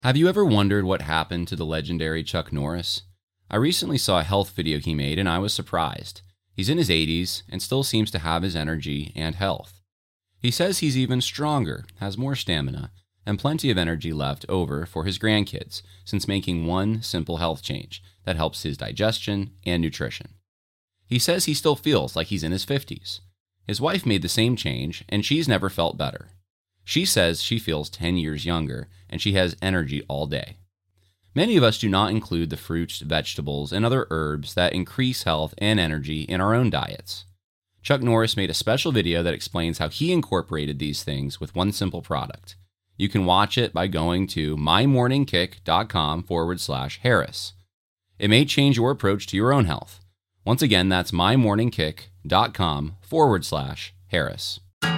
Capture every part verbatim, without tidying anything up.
Have you ever wondered what happened to the legendary Chuck Norris? I recently saw a health video he made and I was surprised. He's in his eighties and still seems to have his energy and health. He says he's even stronger, has more stamina, and plenty of energy left over for his grandkids since making one simple health change that helps his digestion and nutrition. He says he still feels like he's in his fifties. His wife made the same change and she's never felt better. She says she feels ten years younger and she has energy all day. Many of us do not include the fruits, vegetables, and other herbs that increase health and energy in our own diets. Chuck Norris made a special video that explains how he incorporated these things with one simple product. You can watch it by going to mymorningkick.com forward slash Harris. It may change your approach to your own health. Once again, that's mymorningkick.com forward slash Harris.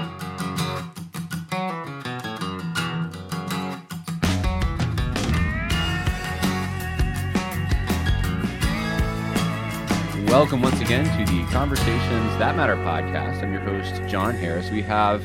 Welcome once again to the Conversations That Matter podcast. I'm your host, John Harris. We have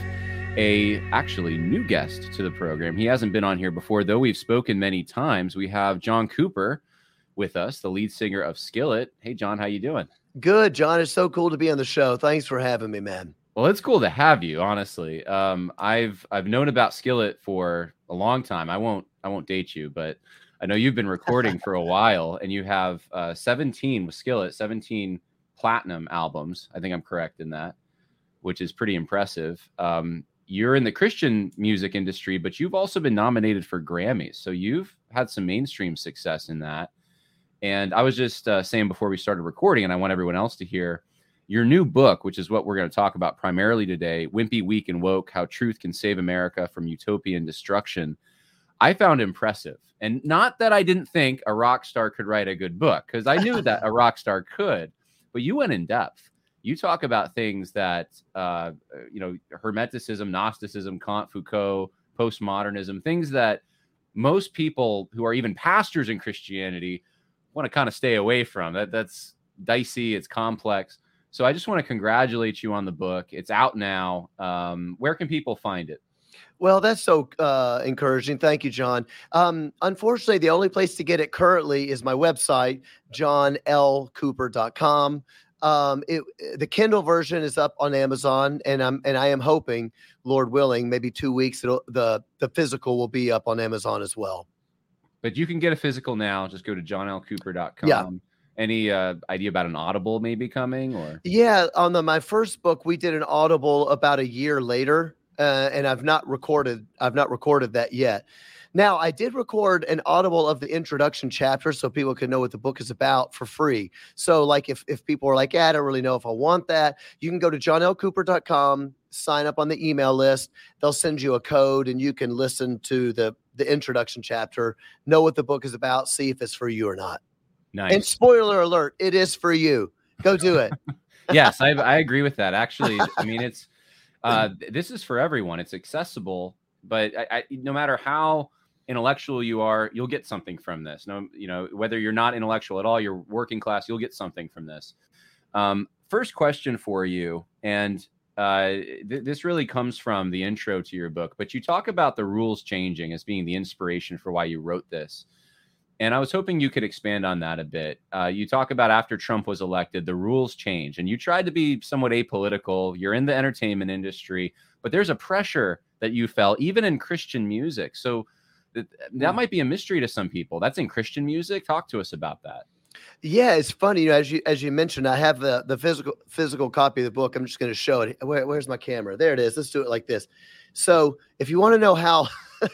a actually new guest to the program. He hasn't been on here before, though we've spoken many times. We have John Cooper with us, the lead singer of Skillet. Hey, John, how you doing? Good, John. It's so cool to be on the show. Thanks for having me, man. Well, it's cool to have you, honestly. Um, I've I've known about Skillet for a long time. I won't I won't date you, but I know you've been recording for a while, and you have uh, seventeen with Skillet, seventeen platinum albums. I think I'm correct in that, which is pretty impressive. Um, you're in the Christian music industry, but you've also been nominated for Grammys. So you've had some mainstream success in that. And I was just uh, saying before we started recording, and I want everyone else to hear, your new book, which is what we're going to talk about primarily today, Wimpy, Weak, and Woke, How Truth Can Save America from Utopian Destruction, I found impressive. And not that I didn't think a rock star could write a good book, because I knew that a rock star could, but you went in depth. You talk about things that, uh, you know, Hermeticism, Gnosticism, Kant, Foucault, postmodernism, things that most people who are even pastors in Christianity want to kind of stay away from. That That's dicey. It's complex. So I just want to congratulate you on the book. It's out now. Um, where can people find it? Well, that's so uh, encouraging. Thank you, John. Um, unfortunately, the only place to get it currently is my website, john l cooper dot com. Um, it, the Kindle version is up on Amazon, and I'm and I am hoping, Lord willing, maybe two weeks it'll, the the physical will be up on Amazon as well. But you can get a physical now. Just go to john l cooper dot com. Yeah. Any uh, idea about an Audible maybe coming? Or Yeah, on the my first book, we did an Audible about a year later. Uh, and I've not recorded, I've not recorded that yet. Now, I did record an Audible of the introduction chapter so people can know what the book is about for free. So like if, if people are like, yeah, I don't really know if I want that, you can go to john l cooper dot com, sign up on the email list. They'll send you a code and you can listen to the, the introduction chapter, know what the book is about, see if it's for you or not. Nice. And spoiler alert, it is for you. Go do it. Yes, I, I agree with that. Actually, I mean, it's, Uh, this is for everyone. It's accessible, but I, I, no matter how intellectual you are, you'll get something from this. No, you know, whether you're not intellectual at all, you're working class, you'll get something from this. Um, first question for you, and uh, th- this really comes from the intro to your book, but you talk about the rules changing as being the inspiration for why you wrote this. And I was hoping you could expand on that a bit. Uh, you talk about after Trump was elected, the rules change, and you tried to be somewhat apolitical. You're in the entertainment industry, but there's a pressure that you felt even in Christian music. So th- that might be a mystery to some people. That's in Christian music. Talk to us about that. Yeah, it's funny. You know, as you as you mentioned, I have the the physical physical copy of the book. I'm just going to show it. Where, where's my camera? There it is. Let's do it like this. So if you want to know how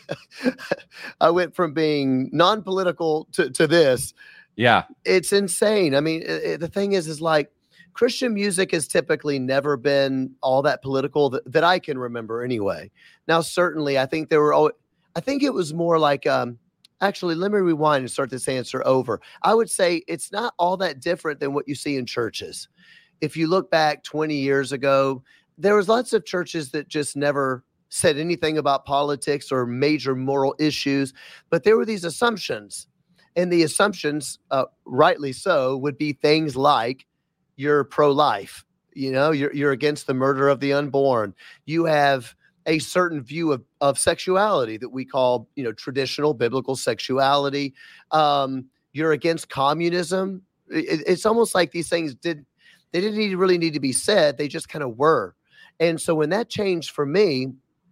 I went from being non-political to, to this, yeah, it's insane. I mean, it, it, the thing is, is like Christian music has typically never been all that political that, that I can remember anyway. Now, certainly, I think there were, always, I think it was more like, um, actually, let me rewind and start this answer over. I would say it's not all that different than what you see in churches. If you look back twenty years ago, there was lots of churches that just never said anything about politics or major moral issues, but there were these assumptions, and the assumptions, uh, rightly so, would be things like you're pro-life, you know, you're you're against the murder of the unborn, you have a certain view of, of sexuality that we call, you know, traditional biblical sexuality. Um, you're against communism. It, it's almost like these things did, they didn't need, really need to be said. They just kind of were. And so when that changed for me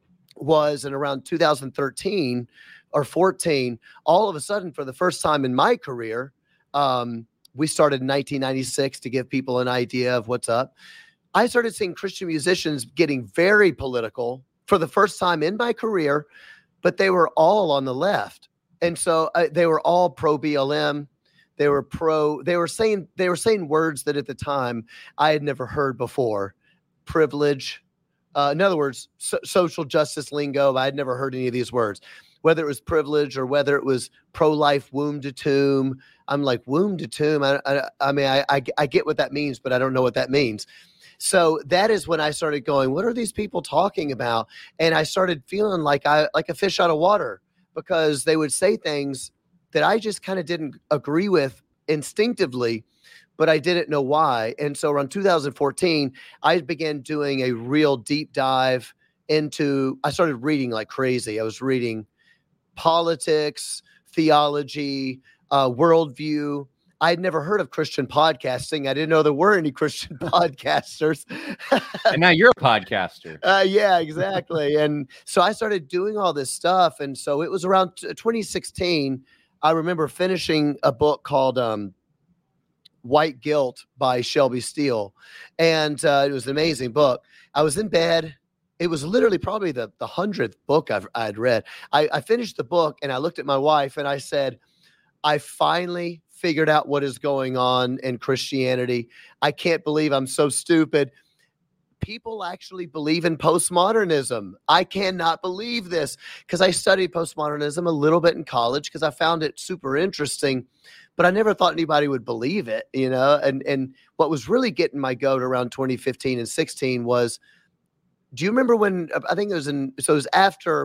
was in around two thousand thirteen or fourteen, all of a sudden, for the first time in my career, um, we started in nineteen ninety-six to give people an idea of what's up. I started seeing Christian musicians getting very political for the first time in my career, but they were all on the left. And so uh, they were all pro B L M. They were pro, they were saying, they were saying words that at the time I had never heard before. Privilege. Uh, in other words, so, social justice lingo. I had never heard any of these words, whether it was privilege or whether it was pro-life womb to tomb. I'm like, womb to tomb. I, I, I mean, I, I, I get what that means, but I don't know what that means. So that is when I started going, what are these people talking about? And I started feeling like I, like a fish out of water, because they would say things that I just kind of didn't agree with instinctively, but I didn't know why. And so around two thousand fourteen, I began doing a real deep dive into, I started reading like crazy. I was reading politics, theology, uh, worldview. I had never heard of Christian podcasting. I didn't know there were any Christian podcasters. And now you're a podcaster. Uh, yeah, exactly. And so I started doing all this stuff. And so it was around twenty sixteen. I remember finishing a book called um, White Guilt by Shelby Steele. And uh, it was an amazing book. I was in bed. It was literally probably the, the hundredth book I've I'd read. I, I finished the book and I looked at my wife and I said, I finally figured out what is going on in Christianity. I can't believe I'm so stupid. People actually believe in postmodernism. I cannot believe this, because I studied postmodernism a little bit in college because I found it super interesting, but I never thought anybody would believe it, you know? And, and what was really getting my goat around twenty fifteen and sixteen was, do you remember when, I think it was in, so it was after,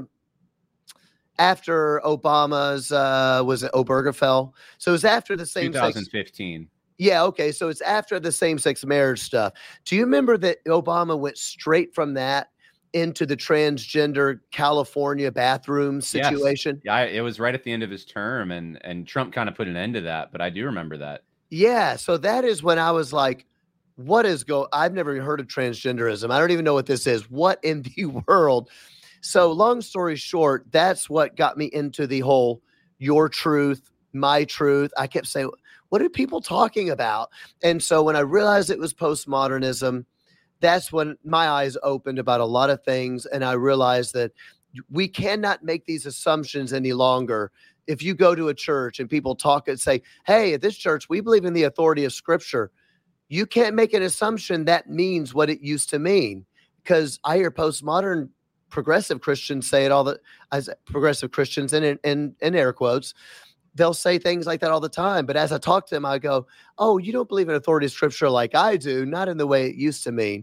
after Obama's, uh, was it Obergefell? So it was after the same twenty fifteen. Yeah. Okay. So it's after the same-sex marriage stuff. Do you remember that Obama went straight from that into the transgender California bathroom situation? Yes. Yeah, it was right at the end of his term, and and Trump kind of put an end to that. But I do remember that. Yeah. So that is when I was like, "What is go?" I've never heard of transgenderism. I don't even know what this is. What in the world? So long story short, that's what got me into the whole your truth, my truth. I kept saying, what are people talking about? And so when I realized it was postmodernism, that's when my eyes opened about a lot of things. And I realized that we cannot make these assumptions any longer. If you go to a church and people talk and say, hey, at this church, we believe in the authority of Scripture, you can't make an assumption that means what it used to mean. Because I hear postmodern progressive Christians say it all the as progressive Christians in, in, in air quotes, they'll say things like that all the time. But as I talk to them, I go, oh, you don't believe in authority of Scripture like I do, not in the way it used to mean.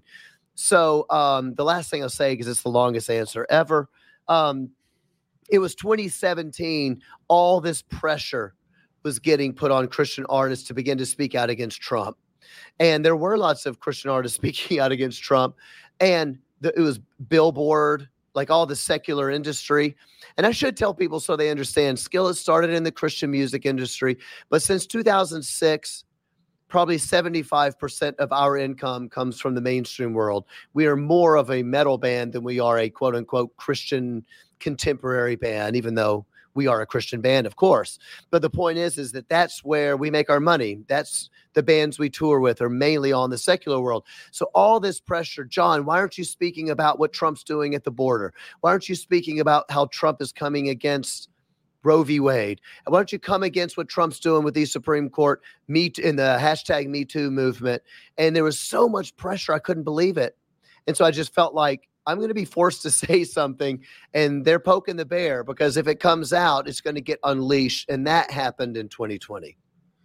So um, the last thing I'll say, because it's the longest answer ever, um, it was twenty seventeen, all this pressure was getting put on Christian artists to begin to speak out against Trump. And there were lots of Christian artists speaking out against Trump. And the, it was Billboard, like all the secular industry. And I should tell people so they understand, Skillet started in the Christian music industry, but since two thousand six, probably seventy-five percent of our income comes from the mainstream world. We are more of a metal band than we are a quote unquote Christian contemporary band, even though we are a Christian band, of course. But the point is, is that that's where we make our money. That's the bands we tour with are mainly on the secular world. So all this pressure, John, why aren't you speaking about what Trump's doing at the border? Why aren't you speaking about how Trump is coming against Roe v. Wade? And why don't you come against what Trump's doing with the Supreme Court, me in the hashtag Me Too movement? And there was so much pressure, I couldn't believe it. And so I just felt like I'm going to be forced to say something, and they're poking the bear, because if it comes out, it's going to get unleashed. And that happened in twenty twenty.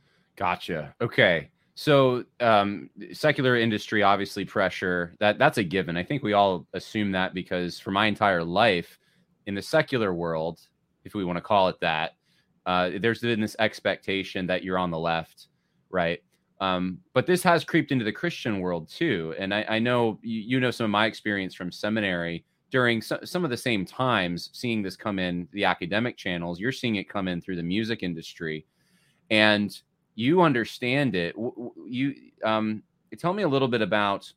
Gotcha. Okay. So um, secular industry, obviously pressure, that that's a given. I think we all assume that, because for my entire life in the secular world, if we want to call it that, uh, there's been this expectation that you're on the left, right? Um, but this has creeped into the Christian world too. And I, I know, you, you know, some of my experience from seminary, during so, some of the same times, seeing this come in the academic channels, you're seeing it come in through the music industry, and you understand it. You um, tell me a little bit about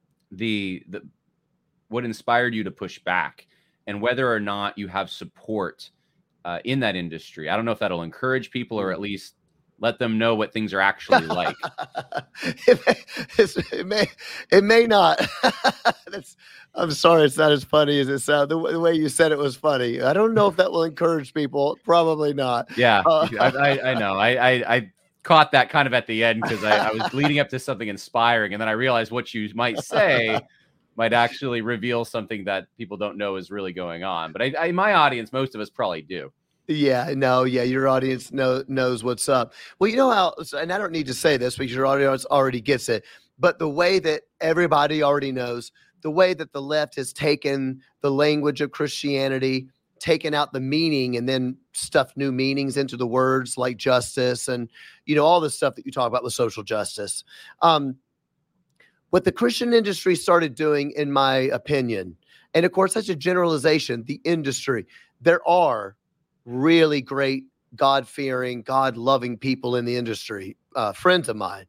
the the what inspired you to push back, and whether or not you have support uh, in that industry. I don't know if that'll encourage people or at least let them know what things are actually like. it, may, it may, it may not. That's, I'm sorry, it's not as funny as it sounds. The, the way you said it was funny. I don't know if that will encourage people. Probably not. Yeah, uh, I, I, I know. I, I, I caught that kind of at the end because I, I was leading up to something inspiring, and then I realized what you might say might actually reveal something that people don't know is really going on. But I, I, my audience, most of us probably do. Yeah, no, yeah, your audience know, knows what's up. Well, you know how, and I don't need to say this because your audience already gets it, but the way that everybody already knows, the way that the left has taken the language of Christianity, taken out the meaning, and then stuffed new meanings into the words like justice and, you know, all the stuff that you talk about with social justice. Um, what the Christian industry started doing, in my opinion, and of course, that's a generalization, the industry, there are really great God-fearing, God-loving people in the industry, uh, friends of mine,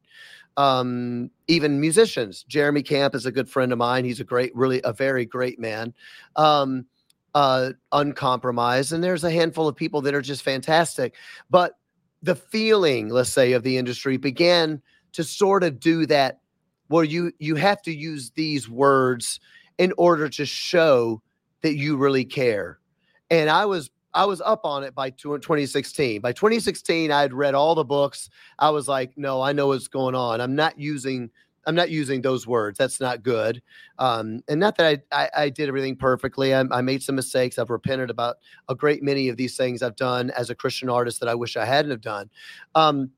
um, even musicians. Jeremy Camp is a good friend of mine. He's a great, really a very great man, um, uh, uncompromised. And there's a handful of people that are just fantastic. But the feeling, let's say, of the industry began to sort of do that where you, you have to use these words in order to show that you really care. And I was I was up on it by twenty sixteen. By twenty sixteen, I had read all the books. I was like, no, I know what's going on. I'm not using, I'm not using those words. That's not good. Um, and not that I, I, I did everything perfectly. I, I made some mistakes. I've repented about a great many of these things I've done as a Christian artist that I wish I hadn't have done. Um,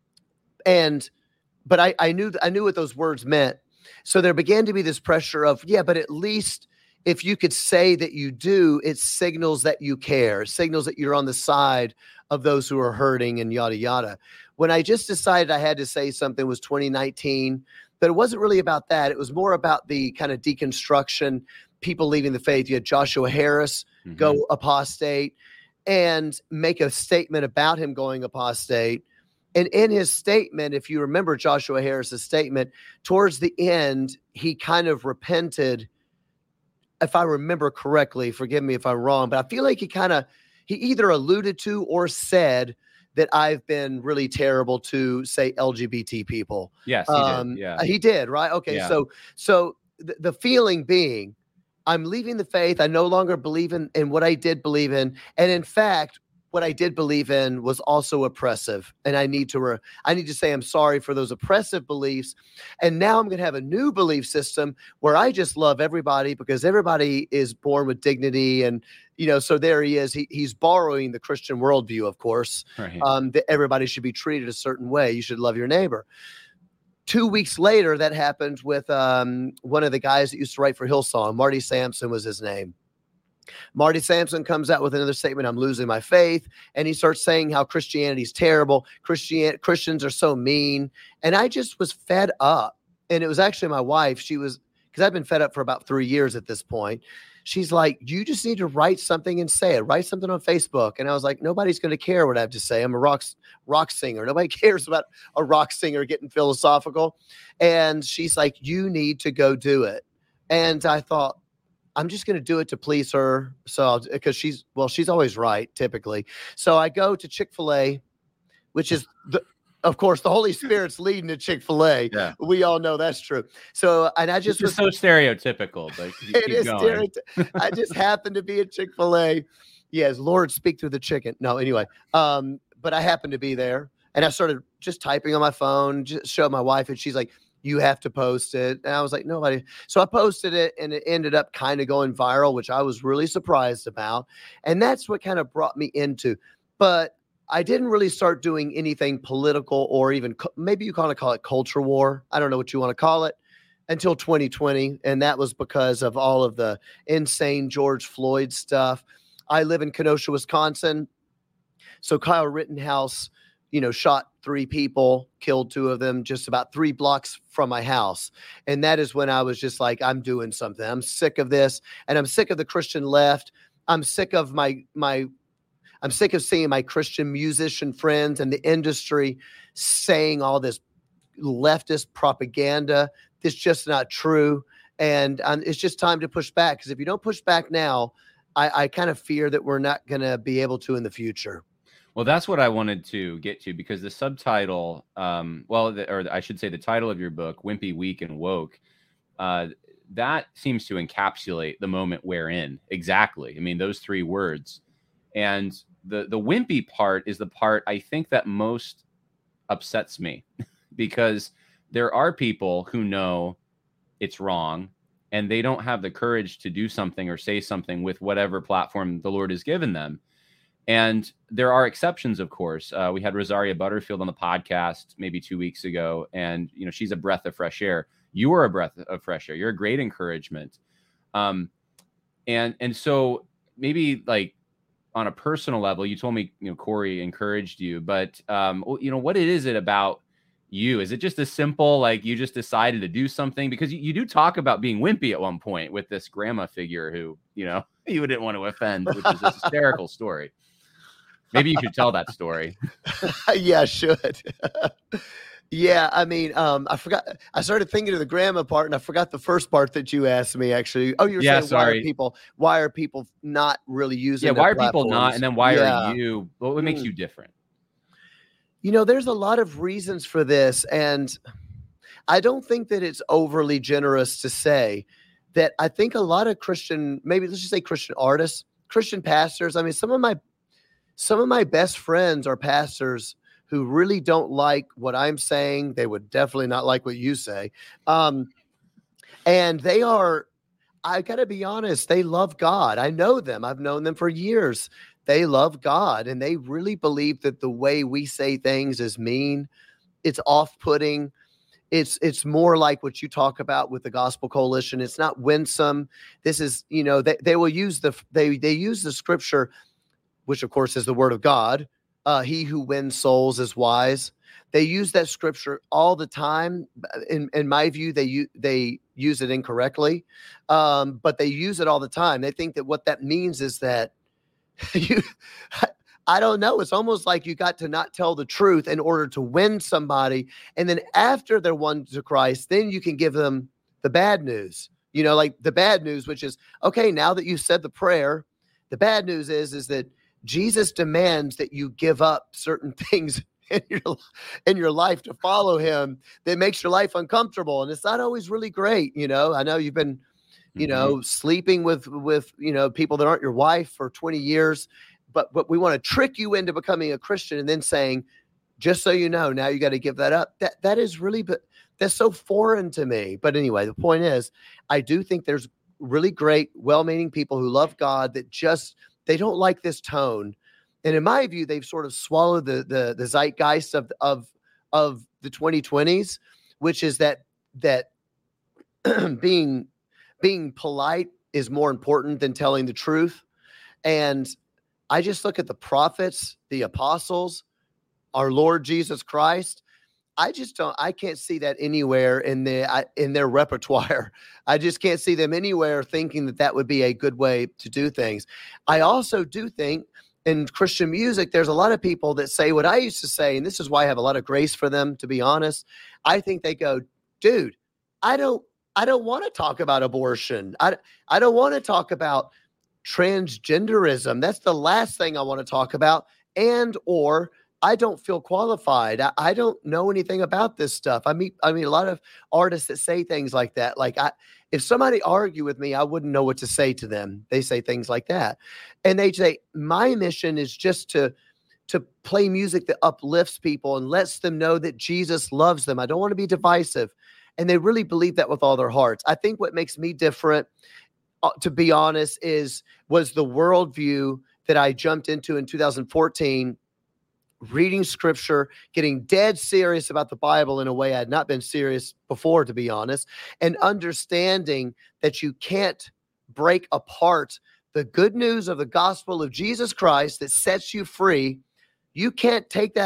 and, but I, I knew, I knew what those words meant. So there began to be this pressure of, yeah, but at least if you could say that you do, it signals that you care, it signals that you're on the side of those who are hurting and yada, yada. When I just decided I had to say something was twenty nineteen, but it wasn't really about that. It was more about the kind of deconstruction, people leaving the faith. You had Joshua Harris mm-hmm. go apostate and make a statement about him going apostate. And in his statement, if you remember Joshua Harris's statement, towards the end, he kind of repented. If I remember correctly, forgive me if I'm wrong, but I feel like he kind of, he either alluded to or said that I've been really terrible to, say, L G B T people. Yes, he um, did. Yeah, he did. Right. Okay. Yeah. So, so th- the feeling being, I'm leaving the faith. I no longer believe in, in what I did believe in. And in fact, what I did believe in was also oppressive. And I need to, re- I need to say, I'm sorry for those oppressive beliefs. And now I'm going to have a new belief system where I just love everybody because everybody is born with dignity. And, you know, so there he is. He, he's borrowing the Christian worldview, of course, right. um, that everybody should be treated a certain way. You should love your neighbor. Two weeks later, that happened with um, one of the guys that used to write for Hillsong. Marty Sampson was his name. Marty Sampson comes out with another statement, I'm losing my faith. And he starts saying how Christianity is terrible. Christian Christians are so mean. And I just was fed up. And it was actually my wife. She was, because I've been fed up for about three years at this point. She's like, you just need to write something and say it. Write something on Facebook. And I was like, nobody's going to care what I have to say. I'm a rock, rock singer. Nobody cares about a rock singer getting philosophical. And she's like, you need to go do it. And I thought, I'm just going to do it to please her. So, because she's, well, she's always right, typically. So I go to Chick-fil-A, which is, the, of course, the Holy Spirit's leading to Chick-fil-A. Yeah. We all know that's true. So, and I just was so stereotypical, but you it keep is going. Stereoty- I just happened to be at Chick-fil-A. Yes, Lord, speak through the chicken. No, anyway, um, but I happened to be there, and I started just typing on my phone, just showed my wife, and she's like, you have to post it. And I was like, nobody. So I posted it and it ended up kind of going viral, which I was really surprised about. And that's what kind of brought me into, but I didn't really start doing anything political or even maybe you kind of call it culture war. I don't know what you want to call it until twenty twenty. And that was because of all of the insane George Floyd stuff. I live in Kenosha, Wisconsin. So Kyle Rittenhouse, you know, shot three people, killed two of them, just about three blocks from my house. And that is when I was just like, I'm doing something. I'm sick of this. And I'm sick of the Christian left. I'm sick of my, my, I'm sick of seeing my Christian musician friends and the industry saying all this leftist propaganda. It's just not true. And um, it's just time to push back. Because if you don't push back now, I, I kind of fear that we're not going to be able to in the future. Well, that's what I wanted to get to, because the subtitle, um, well, the, or I should say the title of your book, Wimpy, Weak, and Woke, uh, that seems to encapsulate the moment we're in. Exactly. I mean, those three words. And the, the wimpy part is the part I think that most upsets me, because there are people who know it's wrong and they don't have the courage to do something or say something with whatever platform the Lord has given them. And there are exceptions, of course. Uh, we had Rosaria Butterfield on the podcast maybe two weeks ago, and you know, she's a breath of fresh air. You are a breath of fresh air. You're a great encouragement. Um, and and so maybe like on a personal level, you told me, you know, Corey encouraged you, but um, you know, what is it about you? Is it just a simple, like you just decided to do something? Because you, you do talk about being wimpy at one point with this grandma figure who, you know, you didn't want to offend, which is a hysterical story. Maybe you should tell that story. Yeah, I should. Yeah, I mean, um, I forgot. I started thinking of the grandma part, and I forgot the first part that you asked me. Actually, oh, you were yeah, saying sorry. why are people? Why are people not really using? Yeah, their why are platforms? people not? And then why yeah. are you? What what makes Mm. you different? You know, there's a lot of reasons for this, and I don't think that it's overly generous to say that I think a lot of Christian, maybe let's just say Christian artists, Christian pastors. I mean, some of my some of my best friends are pastors who really don't like what I'm saying. They would definitely not like what you say. Um, and they are, I got to be honest, they love God. I know them. I've known them for years. They love God, and they really believe that the way we say things is mean. It's off-putting. It's it's more like what you talk about with the Gospel Coalition. It's not winsome. This is, you know, they, they will use the they they use the scripture, which of course is the word of God. Uh, he who wins souls is wise. They use that scripture all the time. In in my view, they u- they use it incorrectly, um, but they use it all the time. They think that what that means is that you. I don't know. It's almost like you got to not tell the truth in order to win somebody, and then after they're won to Christ, then you can give them the bad news. You know, like the bad news, which is okay. Now that you've said the prayer, the bad news is is that Jesus demands that you give up certain things in your in your life to follow him that makes your life uncomfortable, and it's not always really great. You know, I know you've been, you mm-hmm. know, sleeping with with you know people that aren't your wife for twenty years, but but we want to trick you into becoming a Christian and then saying, just so you know, now you got to give that up. That that is really, but that's so foreign to me. But anyway, the point is, I do think there's really great, well-meaning people who love God that just they don't like this tone. And in my view, they've sort of swallowed the the, the zeitgeist of of of the twenty twenties, which is that that being being polite is more important than telling the truth. And I just look at the prophets, the apostles, our Lord Jesus Christ. I just don't. I can't see that anywhere in the in their repertoire. I just can't see them anywhere thinking that that would be a good way to do things. I also do think in Christian music, there's a lot of people that say what I used to say, and this is why I have a lot of grace for them, to be honest. I think they go, dude, I don't, I don't want to talk about abortion. I, I don't want to talk about transgenderism. That's the last thing I want to talk about. And, or I don't feel qualified. I, I don't know anything about this stuff. I mean, I mean, a lot of artists that say things like that. Like, I, if somebody argue with me, I wouldn't know what to say to them. They say things like that, and they say my mission is just to to play music that uplifts people and lets them know that Jesus loves them. I don't want to be divisive, and they really believe that with all their hearts. I think what makes me different, uh, to be honest, is was the worldview that I jumped into in two thousand fourteen. Reading scripture, getting dead serious about the Bible in a way I had not been serious before, to be honest, and understanding that you can't break apart the good news of the gospel of Jesus Christ that sets you free. You can't take that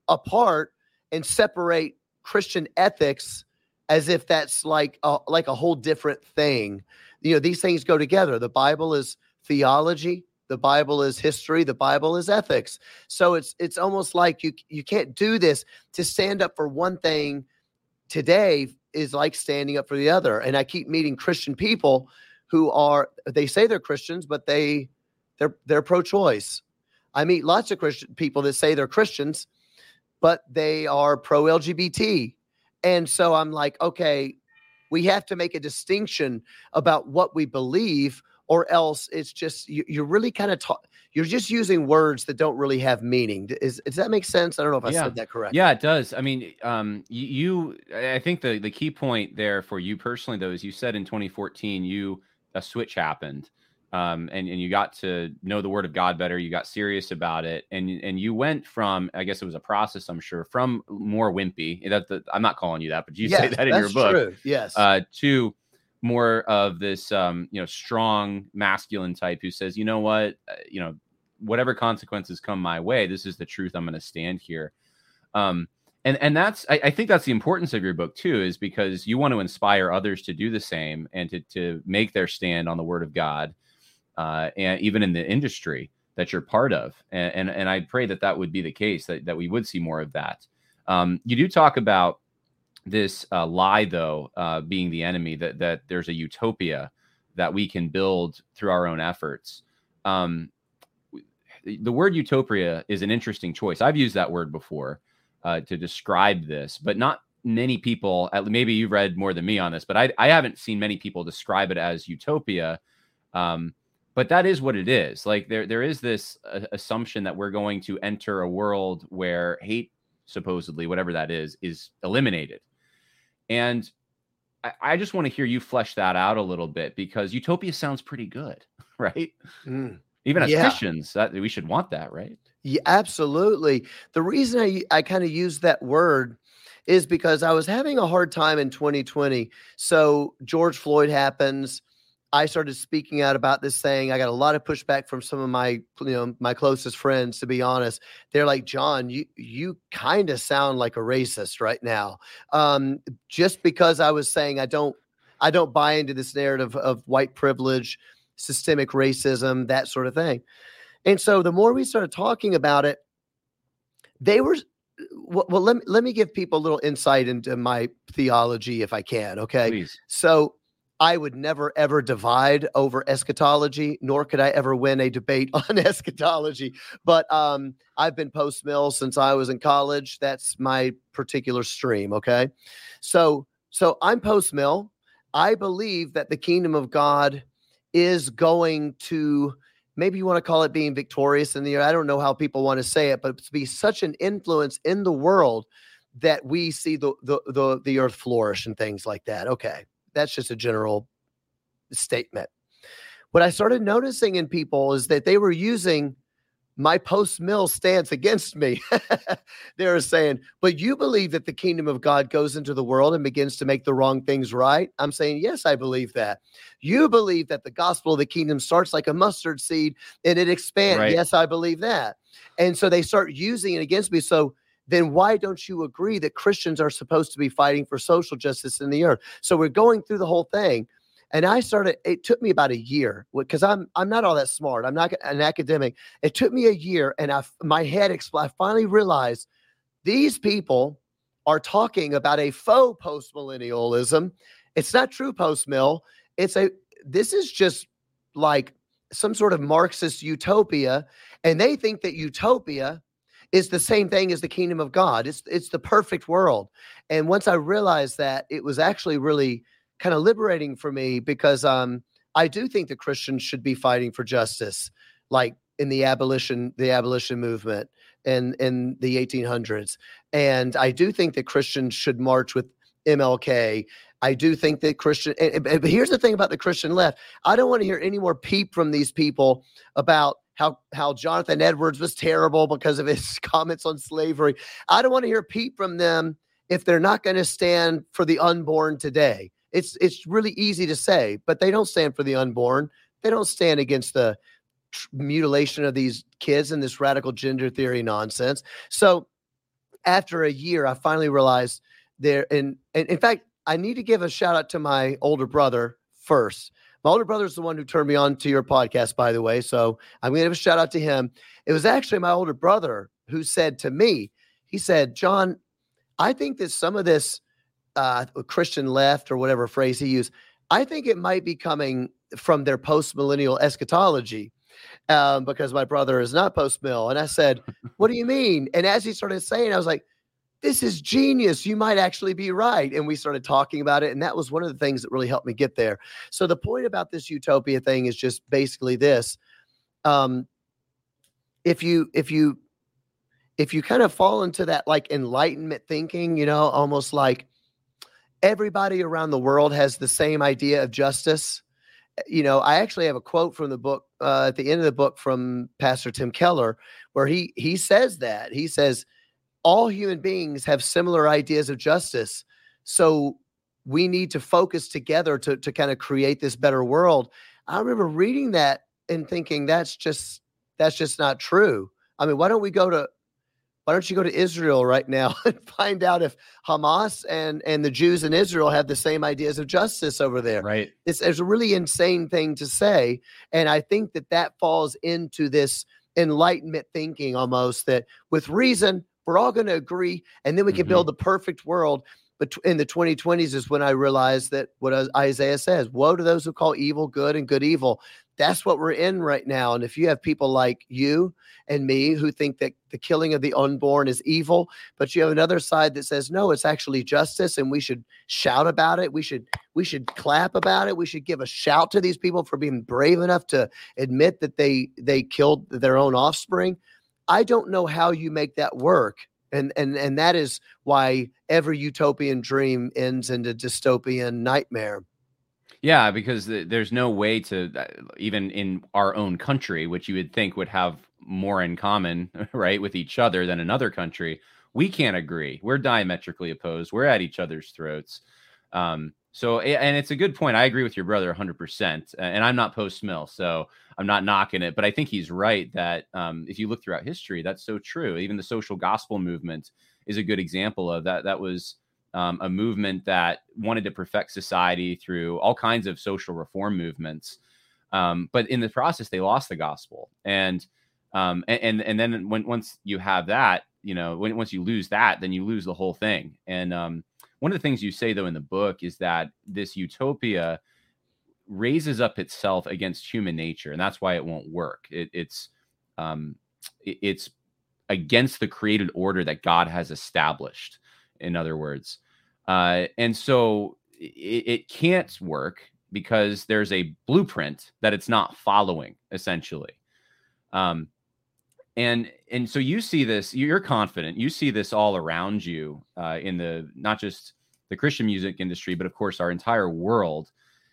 apart and separate Christian ethics as if that's like a, like a whole different thing. You know, these things go together. The Bible is theology. The Bible is history. The Bible is ethics. So it's it's almost like you you can't do this. To stand up for one thing today is like standing up for the other. And I keep meeting Christian people who are, they say they're Christians, but they they're they're pro-choice. I meet lots of Christian people that say they're Christians, but they are pro-L G B T. And so I'm like, okay, we have to make a distinction about what we believe, or else it's just, you, you're really kind of, ta- you're just using words that don't really have meaning. Is, does that make sense? I don't know if I Yeah. said that correctly. Yeah, it does. I mean, um, you, you, I think the, the key point there for you personally, though, is you said in twenty fourteen, you, a switch happened. Um, and, and you got to know the word of God better. You got serious about it. And, and you went from, I guess it was a process, I'm sure, from more wimpy. That, that I'm not calling you that, but you Yes, say that in your book. True. Yes. Uh, to more of this, um, you know, strong masculine type who says, you know what, uh, you know, whatever consequences come my way, this is the truth. I'm going to stand here. Um, and, and that's, I, I think that's the importance of your book too, is because you want to inspire others to do the same and to, to make their stand on the word of God. Uh, and even in the industry that you're part of. And, and, and I pray that that would be the case, that, that we would see more of that. Um, you do talk about this uh, lie, though, uh, being the enemy, that, that there's a utopia that we can build through our own efforts. Um, the word utopia is an interesting choice. I've used that word before uh, to describe this, but not many people, maybe you've read more than me on this, but I, I haven't seen many people describe it as utopia. Um, But that is what it is. Like there, there is this uh, assumption that we're going to enter a world where hate, supposedly, whatever that is, is eliminated. And I, I just want to hear you flesh that out a little bit, because utopia sounds pretty good, right? Mm. Even as Yeah. Christians, that we should want that, right? Yeah, absolutely. The reason I, I kind of use that word is because I was having a hard time in twenty twenty. So George Floyd happens. I started speaking out about this thing. I got a lot of pushback from some of my, you know, my closest friends, to be honest. They're like, John, you, you kind of sound like a racist right now. Um, just because I was saying, I don't, I don't buy into this narrative of white privilege, systemic racism, that sort of thing. And so the more we started talking about it, they were, well, well let me, let me give people a little insight into my theology if I can. Okay. Please. So I would never, ever divide over eschatology, nor could I ever win a debate on eschatology. But um, I've been post-mill since I was in college. That's my particular stream, okay? So, so I'm post-mill. I believe that the kingdom of God is going to, maybe you want to call it being victorious in the year. I don't know how people want to say it, but to be such an influence in the world that we see the the the, the earth flourish and things like that. Okay. That's just a general statement. What I started noticing in people is that they were using my post-mill stance against me. They were saying, but you believe that the kingdom of God goes into the world and begins to make the wrong things right? I'm saying, yes, I believe that. You believe that the gospel of the kingdom starts like a mustard seed and it expands. Right. Yes, I believe that. And so they start using it against me. So then why don't you agree that Christians are supposed to be fighting for social justice in the earth? So we're going through the whole thing. And I started, it took me about a year because I'm I'm not all that smart. I'm not an academic. It took me a year and I, my head exploded. I finally realized these people are talking about a faux post-millennialism. It's not true post-mill. It's a, this is just like some sort of Marxist utopia. And they think that utopia is the same thing as the kingdom of God. It's it's the perfect world. And once I realized that, it was actually really kind of liberating for me because um, I do think that Christians should be fighting for justice, like in the abolition, the abolition movement in, in the eighteen hundreds. And I do think that Christians should march with M L K. I do think that Christian, and, and, but here's the thing about the Christian left. I don't want to hear any more peep from these people about how how Jonathan Edwards was terrible because of his comments on slavery. I don't want to hear peep from them if they're not going to stand for the unborn today. It's it's really easy to say, but they don't stand for the unborn. They don't stand against the tr- mutilation of these kids and this radical gender theory nonsense. So after a year, I finally realized there. And, and in fact, I need to give a shout out to my older brother first. My older brother is the one who turned me on to your podcast, by the way. So I'm going to give a shout out to him. It was actually my older brother who said to me, he said, John, I think that some of this uh, Christian left, or whatever phrase he used, I think it might be coming from their post-millennial eschatology, um, because my brother is not post-mill. And I said, what do you mean? And as he started saying, I was like, this is genius. You might actually be right. And we started talking about it. And that was one of the things that really helped me get there. So the point about this utopia thing is just basically this. Um, if you, if you, if you kind of fall into that like enlightenment thinking, you know, almost like everybody around the world has the same idea of justice. You know, I actually have a quote from the book uh, at the end of the book from Pastor Tim Keller, where he, he says that he says, all human beings have similar ideas of justice. So we need to focus together to, to kind of create this better world. I remember reading that and thinking that's just, that's just not true. I mean, why don't we go to, why don't you go to Israel right now and find out if Hamas and, and the Jews in Israel have the same ideas of justice over there? Right. It's, it's a really insane thing to say. And I think that that falls into this enlightenment thinking almost, that with reason, we're all going to agree, and then we can mm-hmm. build the perfect world. But in the twenty twenties is when I realized that what Isaiah says, woe to those who call evil good and good evil. That's what we're in right now. And if you have people like you and me who think that the killing of the unborn is evil, but you have another side that says, no, it's actually justice, and we should shout about it. We should, we should clap about it. We should give a shout to these people for being brave enough to admit that they, they killed their own offspring. I don't know how you make that work. And, and, and that is why every utopian dream ends in a dystopian nightmare. Yeah, because th- there's no way to, uh, even in our own country, which you would think would have more in common, right, with each other than another country, we can't agree. We're diametrically opposed. We're at each other's throats. Um, so, and it's a good point. I agree with your brother one hundred percent. And I'm not post-mill, so I'm not knocking it. But I think he's right that um, if you look throughout history, that's so true. Even the social gospel movement is a good example of that. That was um, a movement that wanted to perfect society through all kinds of social reform movements. Um, but in the process, they lost the gospel. And um, and and then when once you have that, you know, when once you lose that, then you lose the whole thing. And um, one of the things you say, though, in the book is that this utopia raises up itself against human nature, and that's why it won't work. It, it's um, it, it's against the created order that God has established, in other words. Uh, and so it, it can't work because there's a blueprint that it's not following, essentially. Um, and and so you see this, you're confident, you see this all around you uh, in the, not just the Christian music industry, but of course our entire world.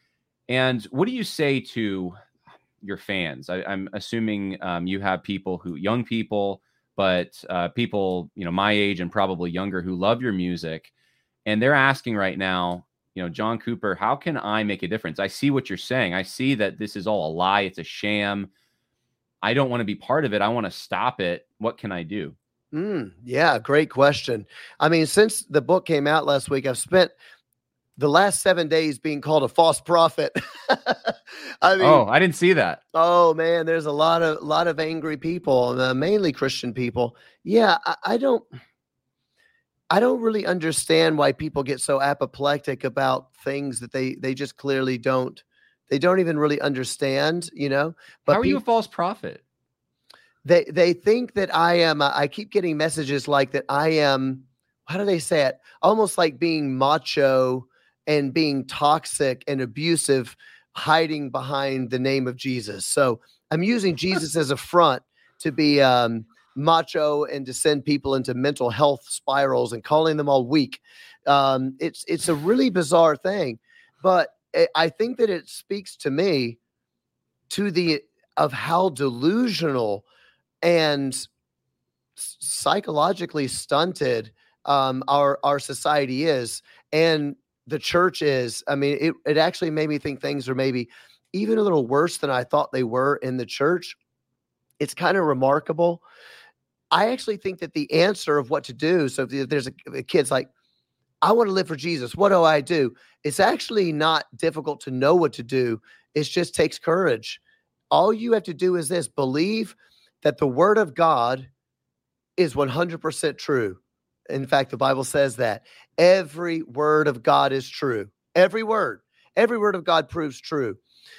And what do you say to your fans? I, I'm assuming um, you have people who, young people, but uh, people, you know, my age and probably younger who love your music. And they're asking right now, you know, John Cooper, how can I make a difference? I see what you're saying. I see that this is all a lie. It's a sham. I don't want to be part of it. I want to stop it. What can I do? Mm, yeah, great question. I mean, since the book came out last week, I've spent the last seven days being called a false prophet. I mean, oh, I didn't see that. Oh man, there's a lot of lot of angry people, uh, mainly Christian people. Yeah, I, I don't, I don't really understand why people get so apoplectic about things that they they just clearly don't. They don't even really understand, you know. But how are pe- you a false prophet? They they think that I am. Uh, I keep getting messages like that. I am. How do they say it? Almost like being macho and being toxic and abusive, hiding behind the name of Jesus. So I'm using Jesus as a front to be um, macho and to send people into mental health spirals and calling them all weak. Um, it's it's a really bizarre thing, but I think that it speaks to me to the of how delusional and psychologically stunted um, our our society is, and the church is. I mean, it it actually made me think things are maybe even a little worse than I thought they were in the church. It's kind of remarkable. I actually think that the answer of what to do, so if there's a, a kid's like, I want to live for Jesus, what do I do? It's actually not difficult to know what to do. It just takes courage. All you have to do is this: believe that the word of God is one hundred percent true. In fact, the Bible says that every word of God is true. Every word, every word of God proves true.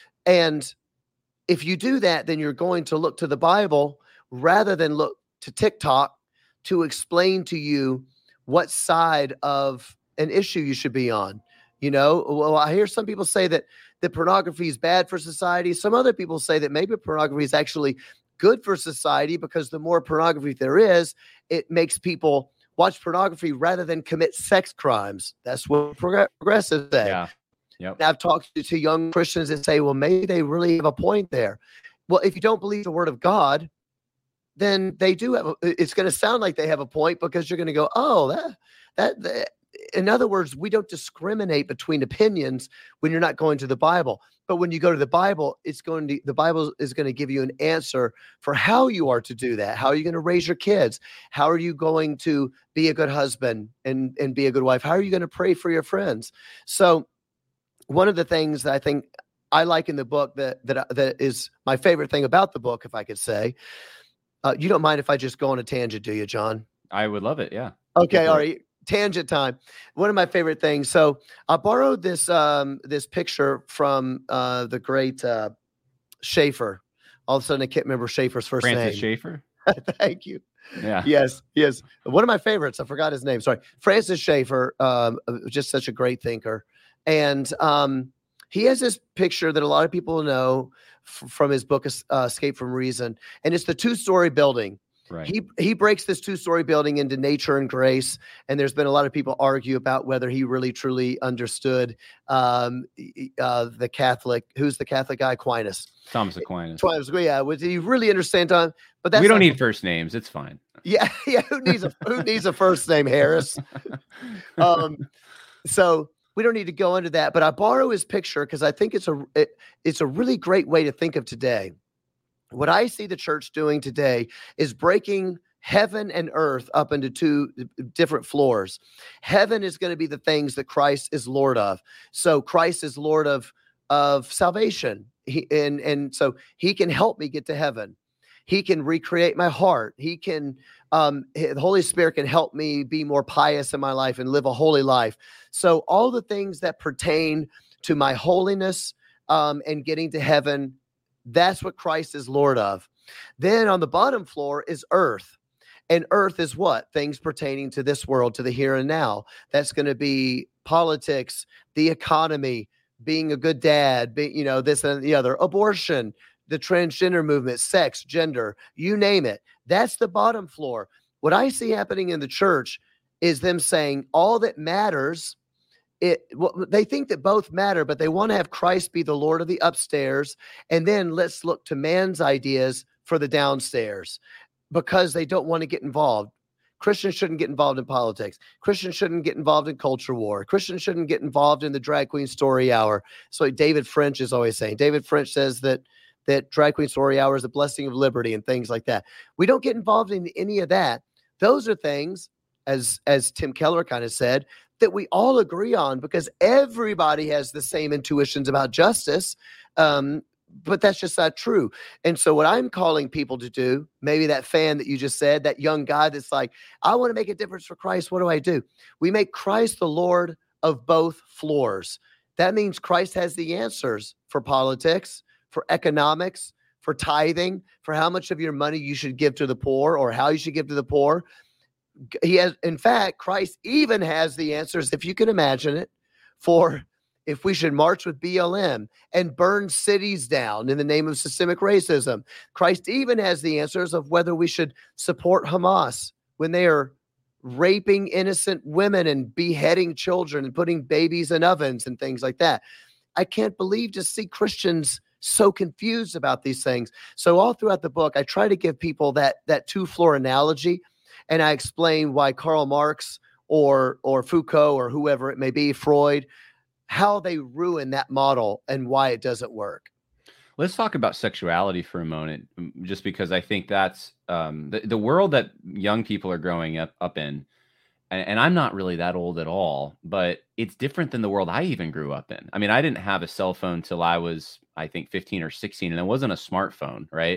And if you do that, then you're going to look to the Bible rather than look to TikTok to explain to you what side of an issue you should be on. You know, well, I hear some people say that, that pornography is bad for society. Some other people say that maybe pornography is actually good for society, because the more pornography there is, it makes people watch pornography rather than commit sex crimes. That's what prog- progressives say. Yeah. Yep. And I've talked to, to young Christians that say, well, maybe they really have a point there. Well, if you don't believe the word of God, then they do have, a, it's going to sound like they have a point, because you're going to go, oh, that, that, that, in other words, we don't discriminate between opinions when you're not going to the Bible. But when you go to the Bible, it's going to, the Bible is going to give you an answer for how you are to do that. How are you going to raise your kids? How are you going to be a good husband and, and be a good wife? How are you going to pray for your friends? So one of the things that I think I like in the book that, that, that is my favorite thing about the book, if I could say, uh, you don't mind if I just go on a tangent, do you, John? I would love it. Yeah. Okay. All right. Tangent time. One of my favorite things. So I borrowed this um, this picture from uh, the great uh, Schaeffer. All of a sudden, I can't remember Schaeffer's first Francis name. Schaeffer. Thank you. Yeah. Yes. Yes. One of my favorites. I forgot his name. Sorry. Francis Schaeffer. Um, just such a great thinker. And um, he has this picture that a lot of people know f- from his book, uh, Escape from Reason. And it's the two-story building. Right. He he breaks this two-story building into nature and grace, and there's been a lot of people argue about whether he really truly understood um, uh, the Catholic. Who's the Catholic guy? Aquinas. Thomas Aquinas. Aquinas. Yeah, did he really understand time? But that's we don't not, need first names. It's fine. Yeah, yeah. Who needs a who needs a first name, Harris? Um, so we don't need to go into that. But I borrow his picture because I think it's a it, it's a really great way to think of today. What I see the church doing today is breaking heaven and earth up into two different floors. Heaven is going to be the things that Christ is Lord of. So Christ is Lord of, of salvation. He, and, and so he can help me get to heaven. He can recreate my heart. He can, um, the Holy Spirit can help me be more pious in my life and live a holy life. So all the things that pertain to my holiness um, and getting to heaven, that's what Christ is Lord of. Then on the bottom floor is earth. And earth is what? Things pertaining to this world, to the here and now. That's going to be politics, the economy, being a good dad, be, you know, this and the other, abortion, the transgender movement, sex, gender, you name it. That's the bottom floor. What I see happening in the church is them saying all that matters. It, well, they think that both matter, but they want to have Christ be the Lord of the upstairs. And then let's look to man's ideas for the downstairs, because they don't want to get involved. Christians shouldn't get involved in politics. Christians shouldn't get involved in culture war. Christians shouldn't get involved in the drag queen story hour. So David French is always saying. David French says that that drag queen story hour is a blessing of liberty and things like that. We don't get involved in any of that. Those are things, as as Tim Keller kind of said, that we all agree on, because everybody has the same intuitions about justice. Um, but that's just not true. And so what I'm calling people to do, maybe that fan that you just said, that young guy that's like, I want to make a difference for Christ. What do I do? We make Christ the Lord of both floors. That means Christ has the answers for politics, for economics, for tithing, for how much of your money you should give to the poor or how you should give to the poor. He has, in fact, Christ even has the answers, if you can imagine it, for if we should march with B L M and burn cities down in the name of systemic racism. Christ even has the answers of whether we should support Hamas when they are raping innocent women and beheading children and putting babies in ovens and things like that. I can't believe to see Christians so confused about these things. So all throughout the book, I try to give people that that two-floor analogy. And I explain why Karl Marx or or Foucault or whoever it may be, Freud, how they ruin that model and why it doesn't work. Let's talk about sexuality for a moment, m- just because I think that's um, the, the world that young people are growing up, up in. And, and I'm not really that old at all, but it's different than the world I even grew up in. I mean, I didn't have a cell phone till I was, I think, fifteen or sixteen, and it wasn't a smartphone, right?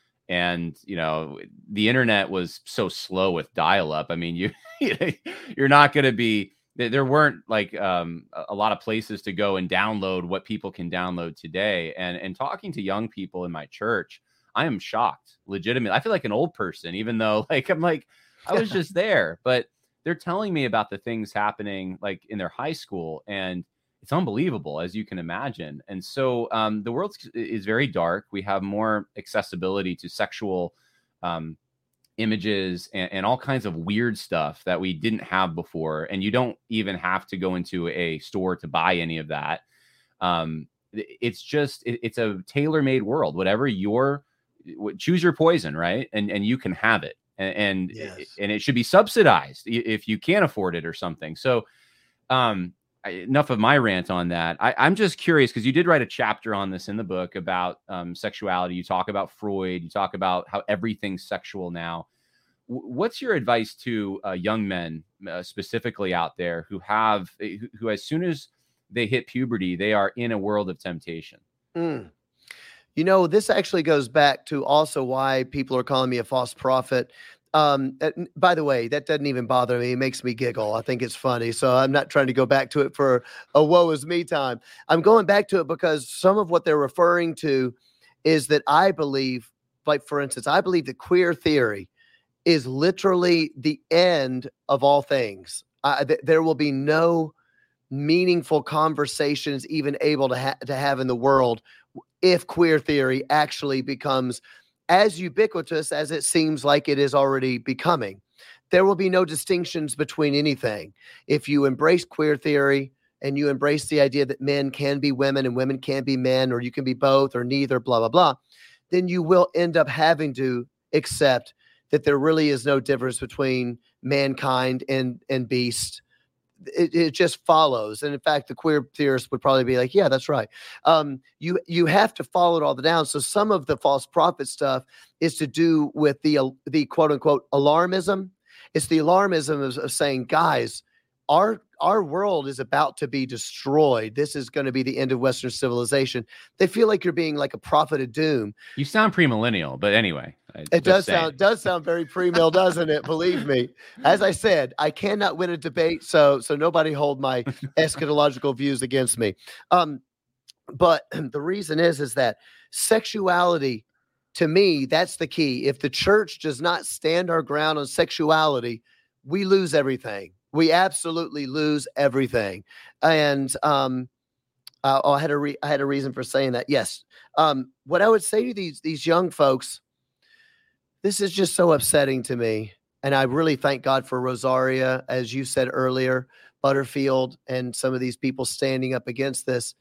And you know, the internet was so slow with dial-up. I mean, you you're not going to be there there weren't like um, a a lot of places to go and download what people can download today. And and talking to young people in my church, I am shocked, legitimately. I feel like an old person, even though like I'm like I was just there, but they're telling me about the things happening like in their high school, and it's unbelievable, as you can imagine. And so um, the world is very dark. We have more accessibility to sexual um, images and, and all kinds of weird stuff that we didn't have before. And you don't even have to go into a store to buy any of that. Um, it's just it, it's a tailor-made world. Whatever your choose your poison, right? And and you can have it, and and, Yes. and it should be subsidized if you can't afford it or something. So. Um, enough of my rant on that. I, I'm just curious because you did write a chapter on this in the book about um, sexuality. You talk about Freud. You talk about how everything's sexual now. W- what's your advice to uh, young men uh, specifically out there who have who, who, as soon as they hit puberty, they are in a world of temptation? Mm. You know, this actually goes back to also why people are calling me a false prophet. Um, uh, n- by the way, that doesn't even bother me. It makes me giggle. I think it's funny. So I'm not trying to go back to it for a woe is me time. I'm going back to it because some of what they're referring to is that I believe, like, for instance, I believe that queer theory is literally the end of all things. I, th- there will be no meaningful conversations even able to, ha- to have in the world if queer theory actually becomes as ubiquitous as it seems like it is already becoming. There will be no distinctions between anything. If you embrace queer theory and you embrace the idea that men can be women and women can be men, or you can be both or neither, blah, blah, blah, then you will end up having to accept that there really is no difference between mankind and, and beast. It, it just follows. And in fact, the queer theorists would probably be like, yeah, that's right. Um, you you have to follow it all the down. So some of the false prophet stuff is to do with the, uh, the quote unquote alarmism. It's the alarmism of, of saying, guys, our our world is about to be destroyed. This is going to be the end of Western civilization. They feel like you're being like a prophet of doom. You sound premillennial, but anyway, I It just does saying. sound does sound very pre-mill, doesn't it? Believe me. As I said, I cannot win a debate, so so nobody hold my eschatological views against me. Um, but the reason is is that sexuality, to me, that's the key. If the church does not stand our ground on sexuality, we lose everything. We absolutely lose everything. And um, uh, oh, I had a re- I had a reason for saying that. Yes. Um, what I would say to these these young folks, this is just so upsetting to me. And I really thank God for Rosaria, as you said earlier, Butterfield, and some of these people standing up against this.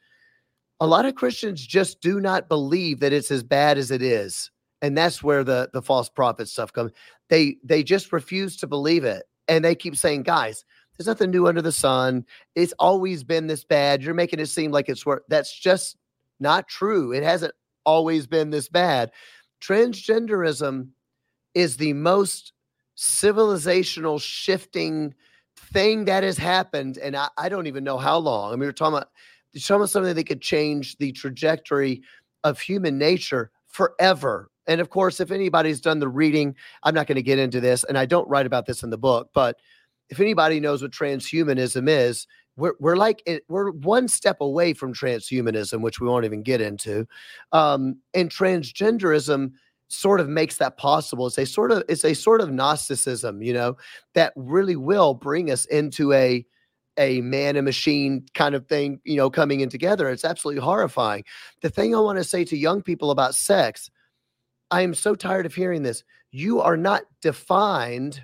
A lot of Christians just do not believe that it's as bad as it is. And that's where the, the false prophet stuff comes. They they just refuse to believe it. And they keep saying, guys, there's nothing new under the sun. It's always been this bad. You're making it seem like it's worse. That's just not true. It hasn't always been this bad. Transgenderism is the most civilizational shifting thing that has happened. And I, I don't even know how long. I mean, we're talking about, you're talking about something that could change the trajectory of human nature forever. And of course, if anybody's done the reading, I'm not going to get into this, and I don't write about this in the book, but if anybody knows what transhumanism is, we're, we're like, we're one step away from transhumanism, which we won't even get into. Um, and transgenderism sort of makes that possible. It's a sort of, it's a sort of Gnosticism, you know, that really will bring us into a, a man and machine kind of thing, you know, coming in together. It's absolutely horrifying. The thing I want to say to young people about sex, I am so tired of hearing this. You are not defined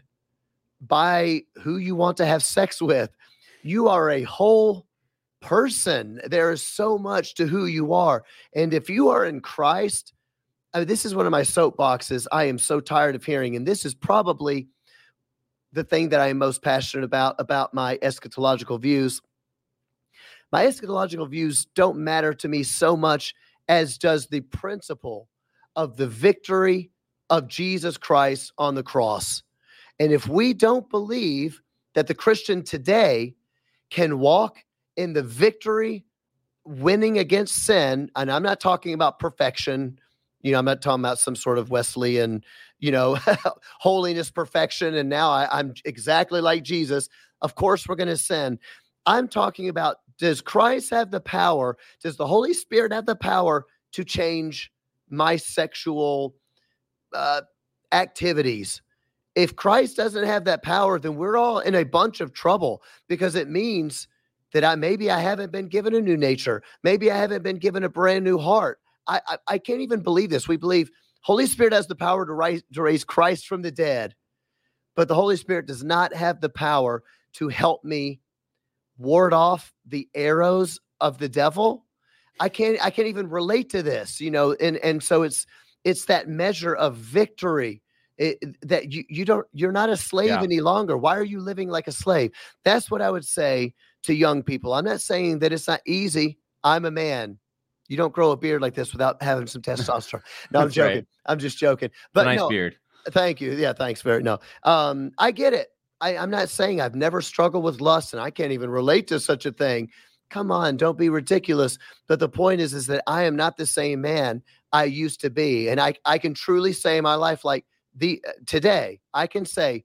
by who you want to have sex with. You are a whole person. There is so much to who you are. And if you are in Christ, I mean, this is one of my soapboxes I am so tired of hearing. And this is probably the thing that I am most passionate about, about my eschatological views. My eschatological views don't matter to me so much as does the principle of the victory of Jesus Christ on the cross. And if we don't believe that the Christian today can walk in the victory, winning against sin, and I'm not talking about perfection, you know, I'm not talking about some sort of Wesleyan, you know, holiness, perfection, and now I, I'm exactly like Jesus. Of course, we're going to sin. I'm talking about, does Christ have the power? Does the Holy Spirit have the power to change my sexual uh, activities? If Christ doesn't have that power, then we're all in a bunch of trouble, because it means that I maybe I haven't been given a new nature. Maybe I haven't been given a brand new heart. I I, I can't even believe this. We believe Holy Spirit has the power to rise, to raise Christ from the dead, but the Holy Spirit does not have the power to help me ward off the arrows of the devil. I can't I can't even relate to this, you know, and and so it's it's that measure of victory. It, that you you don't you're not a slave yeah. any longer. Why are you living like a slave? That's what I would say to young people. I'm not saying that it's not easy. I'm a man. You don't grow a beard like this without having some testosterone. No, I'm joking. Right. I'm just joking. But it's a nice no, beard. Thank you. Yeah, thanks very no. Um, I get it. I, I'm not saying I've never struggled with lust and I can't even relate to such a thing. Come on, don't be ridiculous. But the point is, is that I am not the same man I used to be. And I, I can truly say in my life, like, The uh, today, I can say,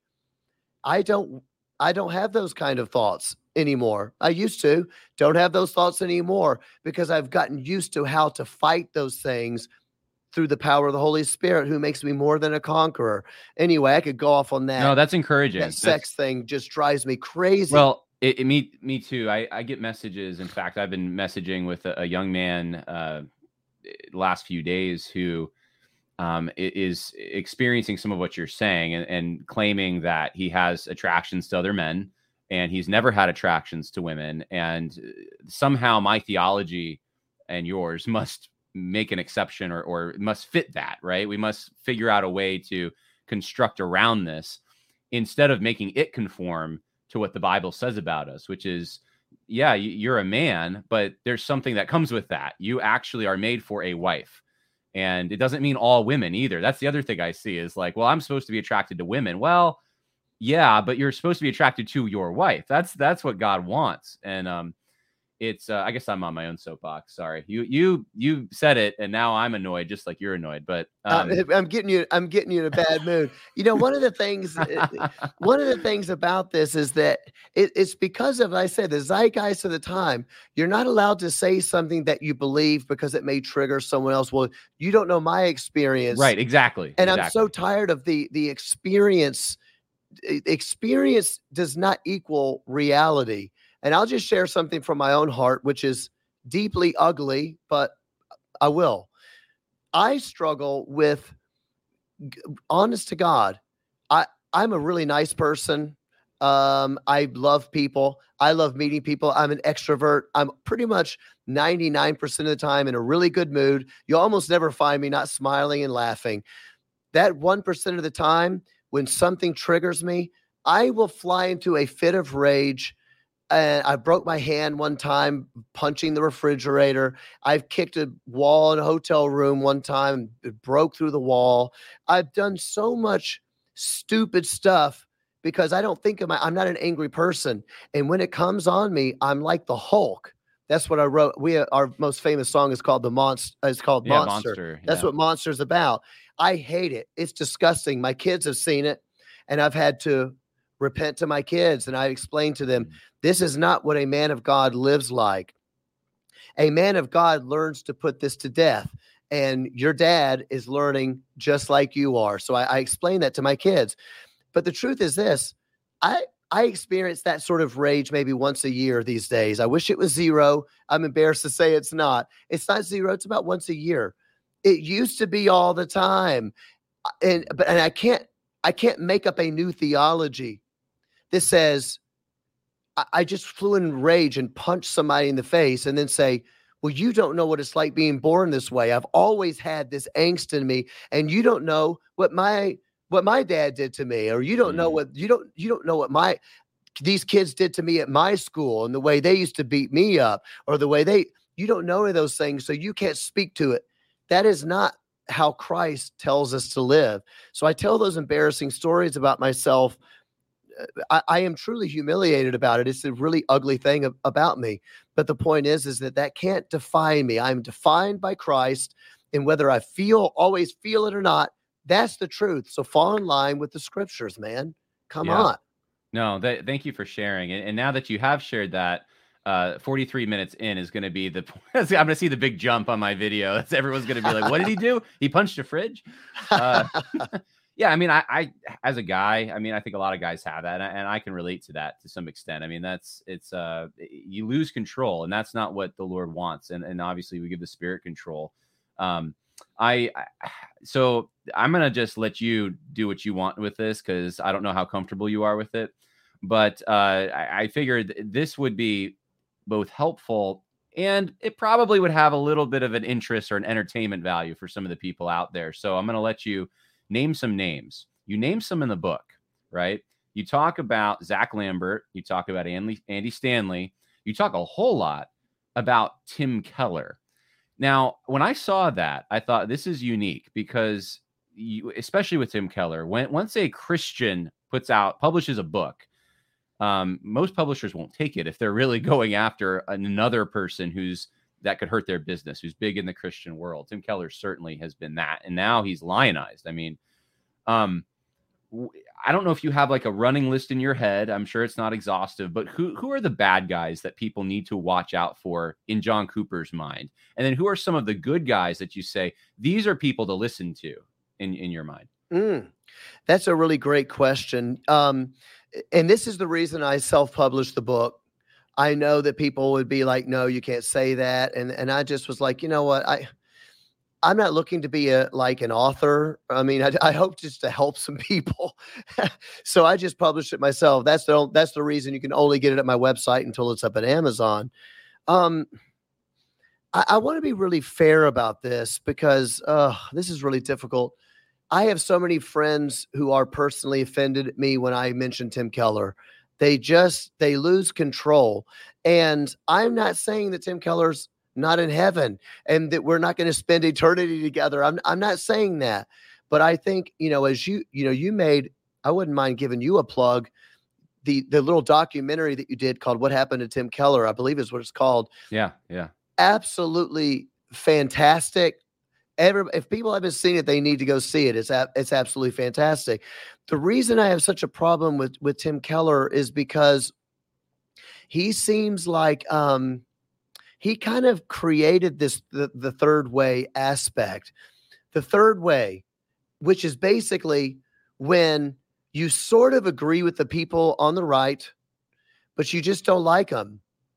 I don't, I don't have those kind of thoughts anymore. I used to, don't have those thoughts anymore, because I've gotten used to how to fight those things through the power of the Holy Spirit, who makes me more than a conqueror. Anyway, I could go off on that. No, that's encouraging. That that's, sex thing just drives me crazy. Well, it, it, me, me too. I, I get messages. In fact, I've been messaging with a, a young man uh, last few days who Um, is experiencing some of what you're saying and, and claiming that he has attractions to other men and he's never had attractions to women. And somehow my theology and yours must make an exception or, or must fit that, right? We must figure out a way to construct around this instead of making it conform to what the Bible says about us, which is, yeah, you're a man, but there's something that comes with that. You actually are made for a wife. And it doesn't mean all women either. That's the other thing I see is like, well, I'm supposed to be attracted to women. Well, yeah, but you're supposed to be attracted to your wife. That's that's what God wants. And um, it's uh, I guess I'm on my own soapbox. Sorry, you you you said it, and now I'm annoyed, just like you're annoyed. But um... uh, I'm getting you. I'm getting you in a bad mood. You know, one of the things, one of the things about this is that it, it's because of, I said, the zeitgeist of the time. You're not allowed to say something that you believe because it may trigger someone else. Well, you don't know my experience, right? Exactly. And exactly. I'm so tired of the the experience. Experience does not equal reality. And I'll just share something from my own heart, which is deeply ugly, but I will. I struggle with, honest to God, I, I'm a really nice person. Um, I love people. I love meeting people. I'm an extrovert. I'm pretty much ninety-nine percent of the time in a really good mood. You almost never find me not smiling and laughing. That one percent of the time, when something triggers me, I will fly into a fit of rage. And I broke my hand one time punching the refrigerator. I've kicked a wall in a hotel room one time. It broke through the wall. I've done so much stupid stuff because I don't think of my, I'm not an angry person. And when it comes on me, I'm like the Hulk. That's what I wrote. We, our most famous song is called the Monster. It's called yeah, Monster. Monster yeah. That's what Monster's about. I hate it. It's disgusting. My kids have seen it, and I've had to repent to my kids, and I explained to them, this is not what a man of God lives like. A man of God learns to put this to death, and your dad is learning just like you are. So I, I explained that to my kids. But the truth is this, I, I experience that sort of rage maybe once a year these days. I wish it was zero. I'm embarrassed to say it's not. It's not zero. It's about once a year. It used to be all the time. And, but, and I can't, I can't make up a new theology that says, I, I just flew in rage and punched somebody in the face and then say, well, you don't know what it's like being born this way. I've always had this angst in me, and you don't know what my, what my dad did to me, or you don't know what, you don't, you don't know what my, these kids did to me at my school and the way they used to beat me up, or the way they, You don't know any of those things, so you can't speak to it. That is not how Christ tells us to live. So I tell those embarrassing stories about myself. I, I am truly humiliated about it. It's a really ugly thing ab- about me. But the point is, is that that can't define me. I'm defined by Christ, and whether I feel, always feel it or not, that's the truth. So fall in line with the scriptures, man. Come Yeah. on. No, th- thank you for sharing. And, and now that you have shared that, uh, forty-three minutes in is going to be the, I'm going to see the big jump on my video. That's everyone's going to be like, what did he do? He punched a fridge. Uh, yeah. I mean, I, I, as a guy, I mean, I think a lot of guys have that, and I, and I can relate to that to some extent. I mean, that's, it's, uh, you lose control, and that's not what the Lord wants. And, and obviously we give the Spirit control. Um, I, I so I'm going to just let you do what you want with this, because I don't know how comfortable you are with it. But uh, I, I figured this would be both helpful, and it probably would have a little bit of an interest or an entertainment value for some of the people out there. So I'm going to let you name some names. You name some in the book, right? You talk about Zach Lambert. You talk about Andy, Andy Stanley. You talk a whole lot about Tim Keller. Now, when I saw that, I thought this is unique, because you, especially with Tim Keller, when once a Christian puts out, publishes a book, Um, most publishers won't take it if they're really going after another person who's that could hurt their business, who's big in the Christian world. Tim Keller certainly has been that, and now he's lionized. I mean, um, w- I don't know if you have like a running list in your head. I'm sure it's not exhaustive, but who who are the bad guys that people need to watch out for in John Cooper's mind? And then who are some of the good guys that you say these are people to listen to in in your mind? Mm, that's a really great question. Um, and this is the reason I self-published the book. I know that people would be like, no, you can't say that. And, and I just was like, you know what? I, I'm not looking to be a, like an author. I mean, I, I hope just to help some people. So I just published it myself. That's the, that's the reason you can only get it at my website until it's up at Amazon. Um, I, I want to be really fair about this, because uh, this is really difficult. I have so many friends who are personally offended at me when I mention Tim Keller. They just, they lose control. And I'm not saying that Tim Keller's not in heaven and that we're not going to spend eternity together. I'm I'm not saying that. But I think, you know, as you, you know, you made, I wouldn't mind giving you a plug. The, the little documentary that you did called What Happened to Tim Keller, I believe is what it's called. Yeah. Yeah. Absolutely fantastic. Every, if people haven't seen it, they need to go see it. It's a, it's absolutely fantastic. The reason I have such a problem with, with Tim Keller is because he seems like um, he kind of created this, the, the third way aspect. The third way, which is basically when you sort of agree with the people on the right, but you just don't like them.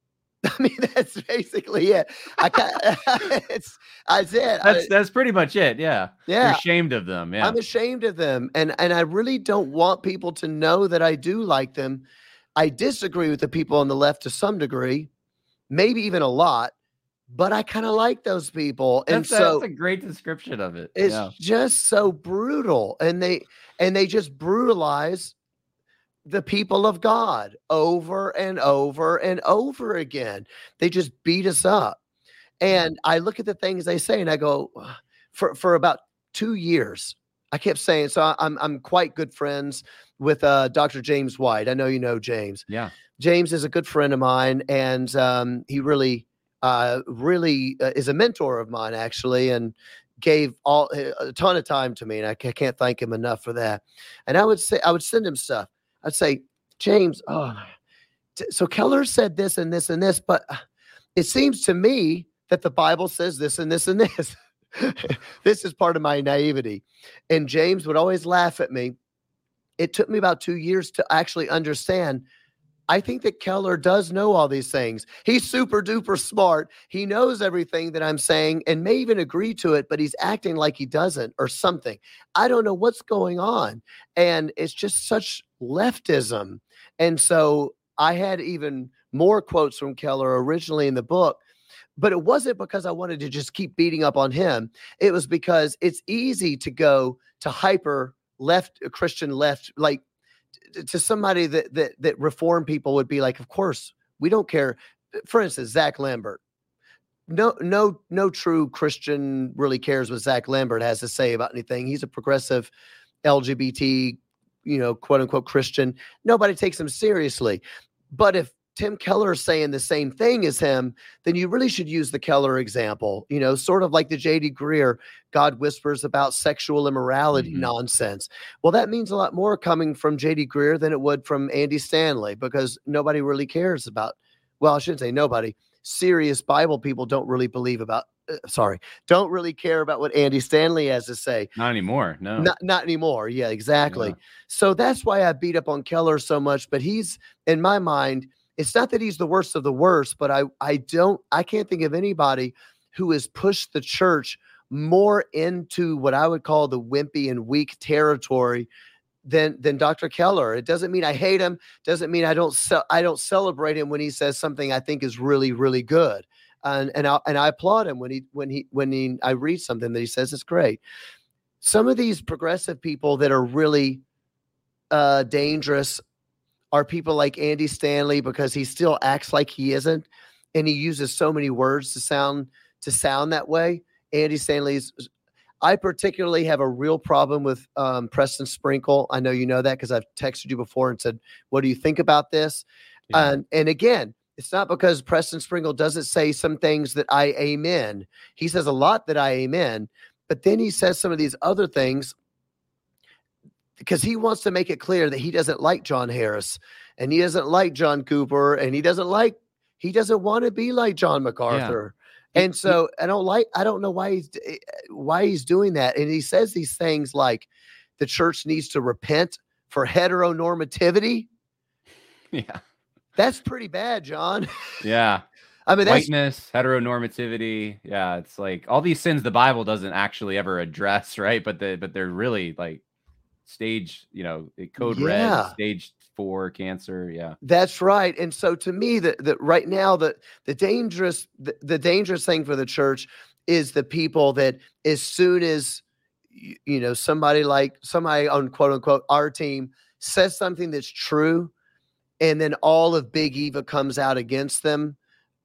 I mean, that's basically it. I can't, it's, I said, That's I, that's pretty much it. Yeah. Yeah. You're ashamed of them. Yeah. I'm ashamed of them. And, and I really don't want people to know that I do like them. I disagree with the people on the left to some degree, maybe even a lot, but I kind of like those people. And that's, so that's a great description of it. it's Yeah. just so brutal. And they, and they just brutalize the people of God over and over and over again. They just beat us up. And I look at the things they say and I go, for, for about two years, I kept saying, so I, I'm, I'm quite good friends with uh, Doctor James White. I know, you know, James. Yeah. James is a good friend of mine. And um, he really, uh, really uh, is a mentor of mine, actually. And gave all a ton of time to me. And I can't thank him enough for that. And I would say, I would send him stuff. I'd say, James, oh, t- so Keller said this and this and this, but it seems to me that the Bible says this and this and this. This is part of my naivety. And James would always laugh at me. It took me about two years to actually understand. I think that Keller does know all these things. He's super duper smart. He knows everything that I'm saying and may even agree to it, but he's acting like he doesn't or something. I don't know what's going on. And it's just such leftism. And so I had even more quotes from Keller originally in the book, but it wasn't because I wanted to just keep beating up on him. It was because it's easy to go to hyper left, Christian left, like to somebody that, that, that reform people would be like, of course, we don't care. For instance, Zach Lambert. no, no, no true Christian really cares what Zach Lambert has to say about anything. He's a progressive L G B T, you know, quote unquote Christian. Nobody takes him seriously. But if Tim Keller is saying the same thing as him, then you really should use the Keller example, you know, sort of like the J D Greear, God whispers about sexual immorality mm-hmm. nonsense. Well, that means a lot more coming from J D Greear than it would from Andy Stanley, because nobody really cares about, well, I shouldn't say nobody. Serious Bible people don't really believe about, uh, sorry, don't really care about what Andy Stanley has to say. Not anymore. No, not, not anymore. Yeah, exactly. Yeah. So that's why I beat up on Keller so much, but he's, in my mind, it's not that he's the worst of the worst, but I, I don't, I can't think of anybody who has pushed the church more into what I would call the wimpy and weak territory than, than Doctor Keller. It doesn't mean I hate him. Doesn't mean I don't, ce- I don't celebrate him when he says something I think is really, really good. And, and I, and I applaud him when he, when he, when he, I read something that he says is great. Some of these progressive people that are really uh, dangerous are people like Andy Stanley, because he still acts like he isn't, and he uses so many words to sound to sound that way. Andy Stanley's. I particularly have a real problem with um, Preston Sprinkle. I know you know that because I've texted you before and said, "What do you think about this?" Yeah. And and again, it's not because Preston Sprinkle doesn't say some things that I amen. He says a lot that I amen, but then he says some of these other things, because he wants to make it clear that he doesn't like John Harris, and he doesn't like John Cooper, and he doesn't like, he doesn't want to be like John MacArthur. Yeah. And so I don't like, I don't know why he's, why he's doing that. And he says these things like the church needs to repent for heteronormativity. Yeah. That's pretty bad, John. Yeah. I mean, that's, whiteness, heteronormativity. Yeah. It's like all these sins the Bible doesn't actually ever address. Right. But the, but they're really like, stage, you know, code yeah. red, stage four cancer. Yeah, that's right. And so to me, that that right now, the the dangerous the, the dangerous thing for the church is the people that as soon as you, you know somebody like somebody on quote unquote our team says something that's true, and then all of Big Eva comes out against them.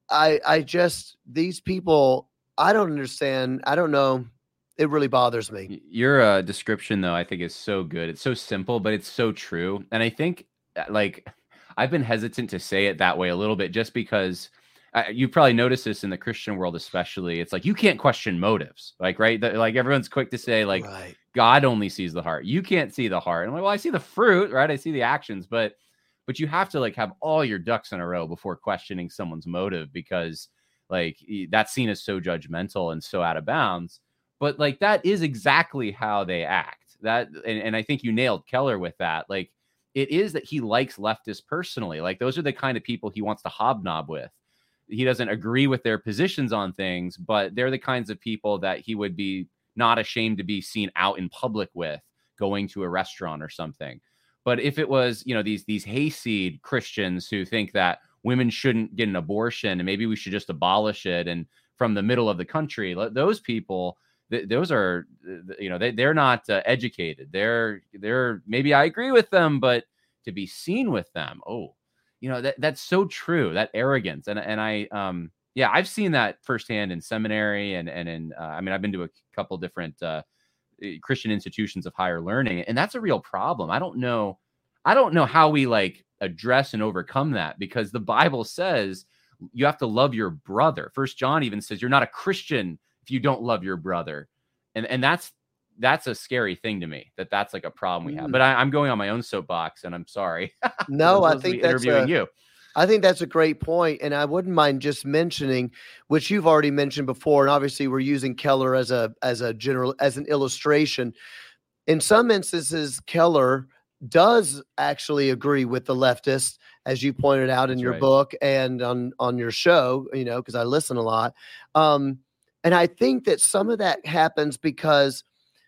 I I just these people I don't understand. I don't know. It really bothers me. Your uh, description, though, I think is so good. It's so simple, but it's so true. And I think, like, I've been hesitant to say it that way a little bit, just because uh, you probably noticed this in the Christian world, especially. It's like you can't question motives, like, right? The, like everyone's quick to say, like, right. God only sees the heart. You can't see the heart. And I'm like, well, I see the fruit, right? I see the actions, but but you have to like have all your ducks in a row before questioning someone's motive, because like that's seen as so judgmental and so out of bounds. But like that is exactly how they act. That and, and I think you nailed Keller with that. Like it is that he likes leftists personally. Like those are the kind of people he wants to hobnob with. He doesn't agree with their positions on things, but they're the kinds of people that he would be not ashamed to be seen out in public with, going to a restaurant or something. But if it was, you know, these these hayseed Christians who think that women shouldn't get an abortion and maybe we should just abolish it, and from the middle of the country, those people, th- those are, you know, they, they're not uh, educated. They're, they're, maybe I agree with them, but to be seen with them, oh, you know, that that's so true, that arrogance. And, and I, um, yeah, I've seen that firsthand in seminary and, and in, uh, I mean, I've been to a couple different uh, Christian institutions of higher learning, and that's a real problem. I don't know. I don't know how we like address and overcome that, because the Bible says you have to love your brother. First John even says you're not a Christian if you don't love your brother. And, and that's, that's a scary thing to me, that that's like a problem we have, but I, I'm going on my own soapbox and I'm sorry. No, I think that's interviewing a, you. I think that's a great point. And I wouldn't mind just mentioning, which you've already mentioned before. And obviously we're using Keller as a, as a general, as an illustration. In some instances, Keller does actually agree with the leftists, as you pointed out in That's your right. book and on, on your show, you know, because I listen a lot. Um, and I think that some of that happens because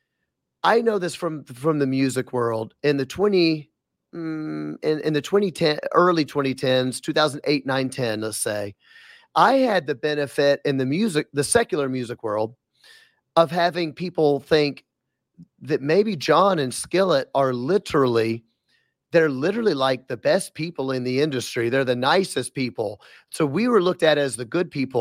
I know this from, from the music world in the twenty, mm, in, in the twenty ten, early twenty tens, two thousand eight, nine, ten, let's say, I had the benefit in the music, the secular music world, of having people think that maybe John and Skillet are literally, they're literally like the best people in the industry. They're the nicest people. So we were looked at as the good people,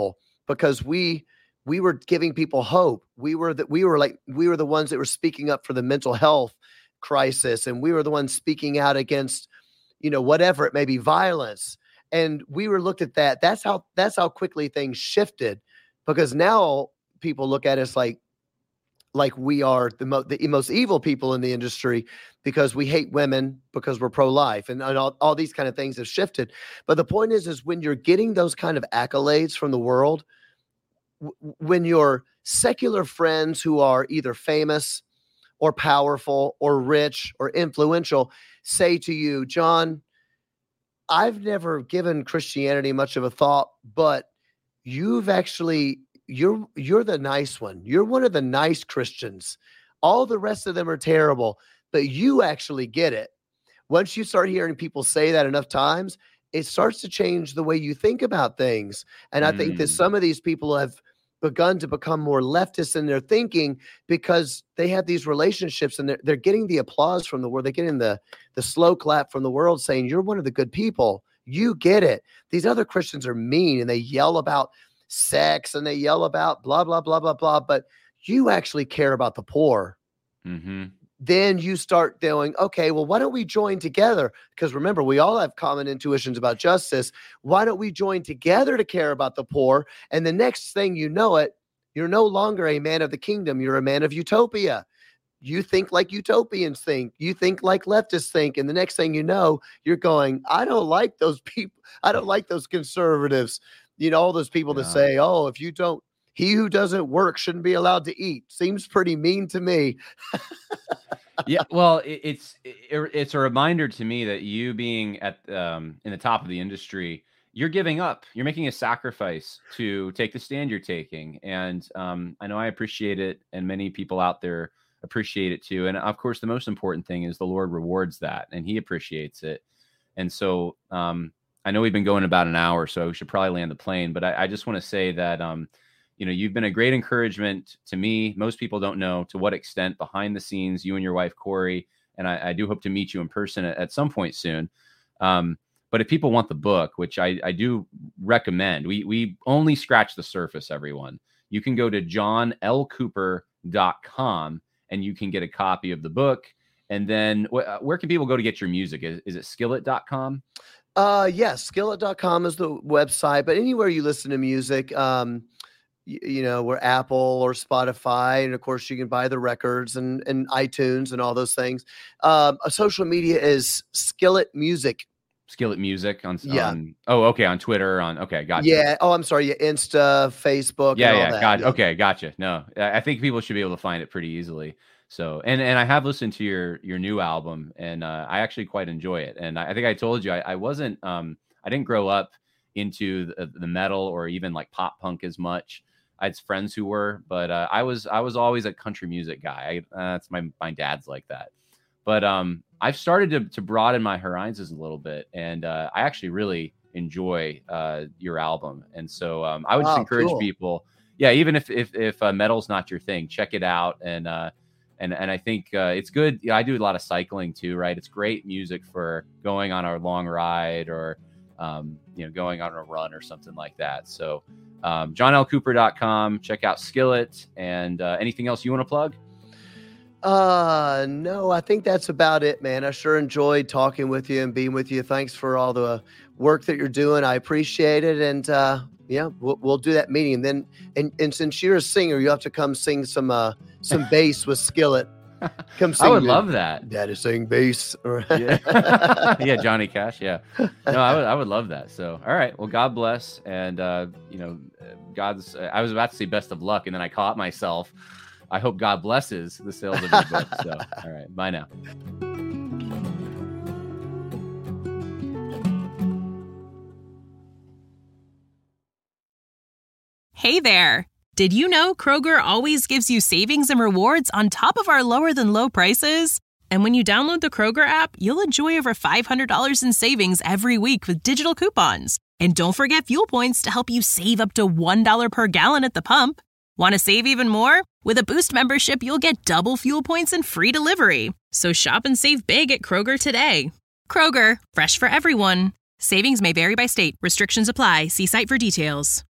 because we we were giving people hope. We were that we were like we were the ones that were speaking up for the mental health crisis, and we were the ones speaking out against, you know, whatever it may be, violence. And we were looked at that. That's how that's how quickly things shifted, because now people look at us like like we are the, mo- the most evil people in the industry because we hate women, because we're pro-life, and, and all, all these kind of things have shifted. But the point is, is when you're getting those kind of accolades from the world, w- when your secular friends who are either famous or powerful or rich or influential say to you, John, I've never given Christianity much of a thought, but you've actually You're you're the nice one. You're one of the nice Christians. All the rest of them are terrible, but you actually get it. Once you start hearing people say that enough times, it starts to change the way you think about things. And I mm. think that some of these people have begun to become more leftist in their thinking because they have these relationships, and they're, they're getting the applause from the world. They're getting the, the slow clap from the world saying, you're one of the good people. You get it. These other Christians are mean, and they yell about sex, and they yell about blah, blah, blah, blah, blah, but you actually care about the poor. Mm-hmm. Then you start going, okay, well, why don't we join together? Because remember, we all have common intuitions about justice. Why don't we join together to care about the poor? And the next thing you know it, you're no longer a man of the kingdom. You're a man of utopia. You think like utopians think. You think like leftists think. And the next thing you know, you're going, I don't like those people. I don't like those conservatives. You know, all those people yeah. that say, oh, if you don't, he who doesn't work shouldn't be allowed to eat. Seems pretty mean to me. Yeah, well, it, it's it, it's a reminder to me that you being at um, in the top of the industry, you're giving up. You're making a sacrifice to take the stand you're taking. And um, I know I appreciate it, and many people out there appreciate it too. And of course, the most important thing is the Lord rewards that, and he appreciates it. And so um, I know we've been going about an hour, so we should probably land the plane. But I, I just want to say that, um, you know, you've been a great encouragement to me. Most people don't know to what extent behind the scenes, you and your wife, Corey, and I, I do hope to meet you in person at, at some point soon. Um, but if people want the book, which I, I do recommend, we we only scratch the surface, everyone. You can go to john l cooper dot com and you can get a copy of the book. And then wh- where can people go to get your music? Is, is it skillet dot com? Uh, yes, skillet dot com is the website, but anywhere you listen to music, um, you, you know, we're Apple or Spotify. And of course you can buy the records and, and iTunes and all those things. Um, uh, social media is Skillet Music. Skillet Music on, yeah. on, oh, okay. On Twitter on, okay. Gotcha. Yeah. Oh, I'm sorry. Yeah. Insta, Facebook. Yeah. and all Yeah. that. Gotcha. Yeah. Okay. Gotcha. No, I think people should be able to find it pretty easily. So, and, and I have listened to your, your new album, and uh, I actually quite enjoy it. And I, I think I told you, I, I wasn't, um, I didn't grow up into the, the metal or even like pop punk as much. I had friends who were, but uh, I was, I was always a country music guy. I, uh, that's my, my dad's like that. But um, I've started to, to broaden my horizons a little bit, and uh, I actually really enjoy uh, your album. And so um, I would Wow, just encourage cool. people, yeah, even if if, if uh, metal's not your thing, check it out. And uh, and and I think uh, it's good. You know, I do a lot of cycling too, right? It's great music for going on a long ride, or um, you know, going on a run or something like that. So um, john l cooper dot com, check out Skillet. And uh, anything else you want to plug? Uh, no, I think that's about it, man. I sure enjoyed talking with you and being with you. Thanks for all the work that you're doing. I appreciate it. And, uh, yeah, we'll, we'll do that meeting. And then, and, and since you're a singer, you have to come sing some, uh, some bass with Skillet. Come sing. I would love that. Daddy sing bass. yeah. yeah. Johnny Cash. Yeah. No, I would, I would love that. So, all right. Well, God bless. And, uh, you know, God's, I was about to say best of luck, and then I caught myself. I hope God blesses the sales of your book. So, all right. Bye now. Hey there. Did you know Kroger always gives you savings and rewards on top of our lower than low prices? And when you download the Kroger app, you'll enjoy over five hundred dollars in savings every week with digital coupons. And don't forget fuel points to help you save up to one dollar per gallon at the pump. Want to save even more? With a Boost membership, you'll get double fuel points and free delivery. So shop and save big at Kroger today. Kroger, fresh for everyone. Savings may vary by state. Restrictions apply. See site for details.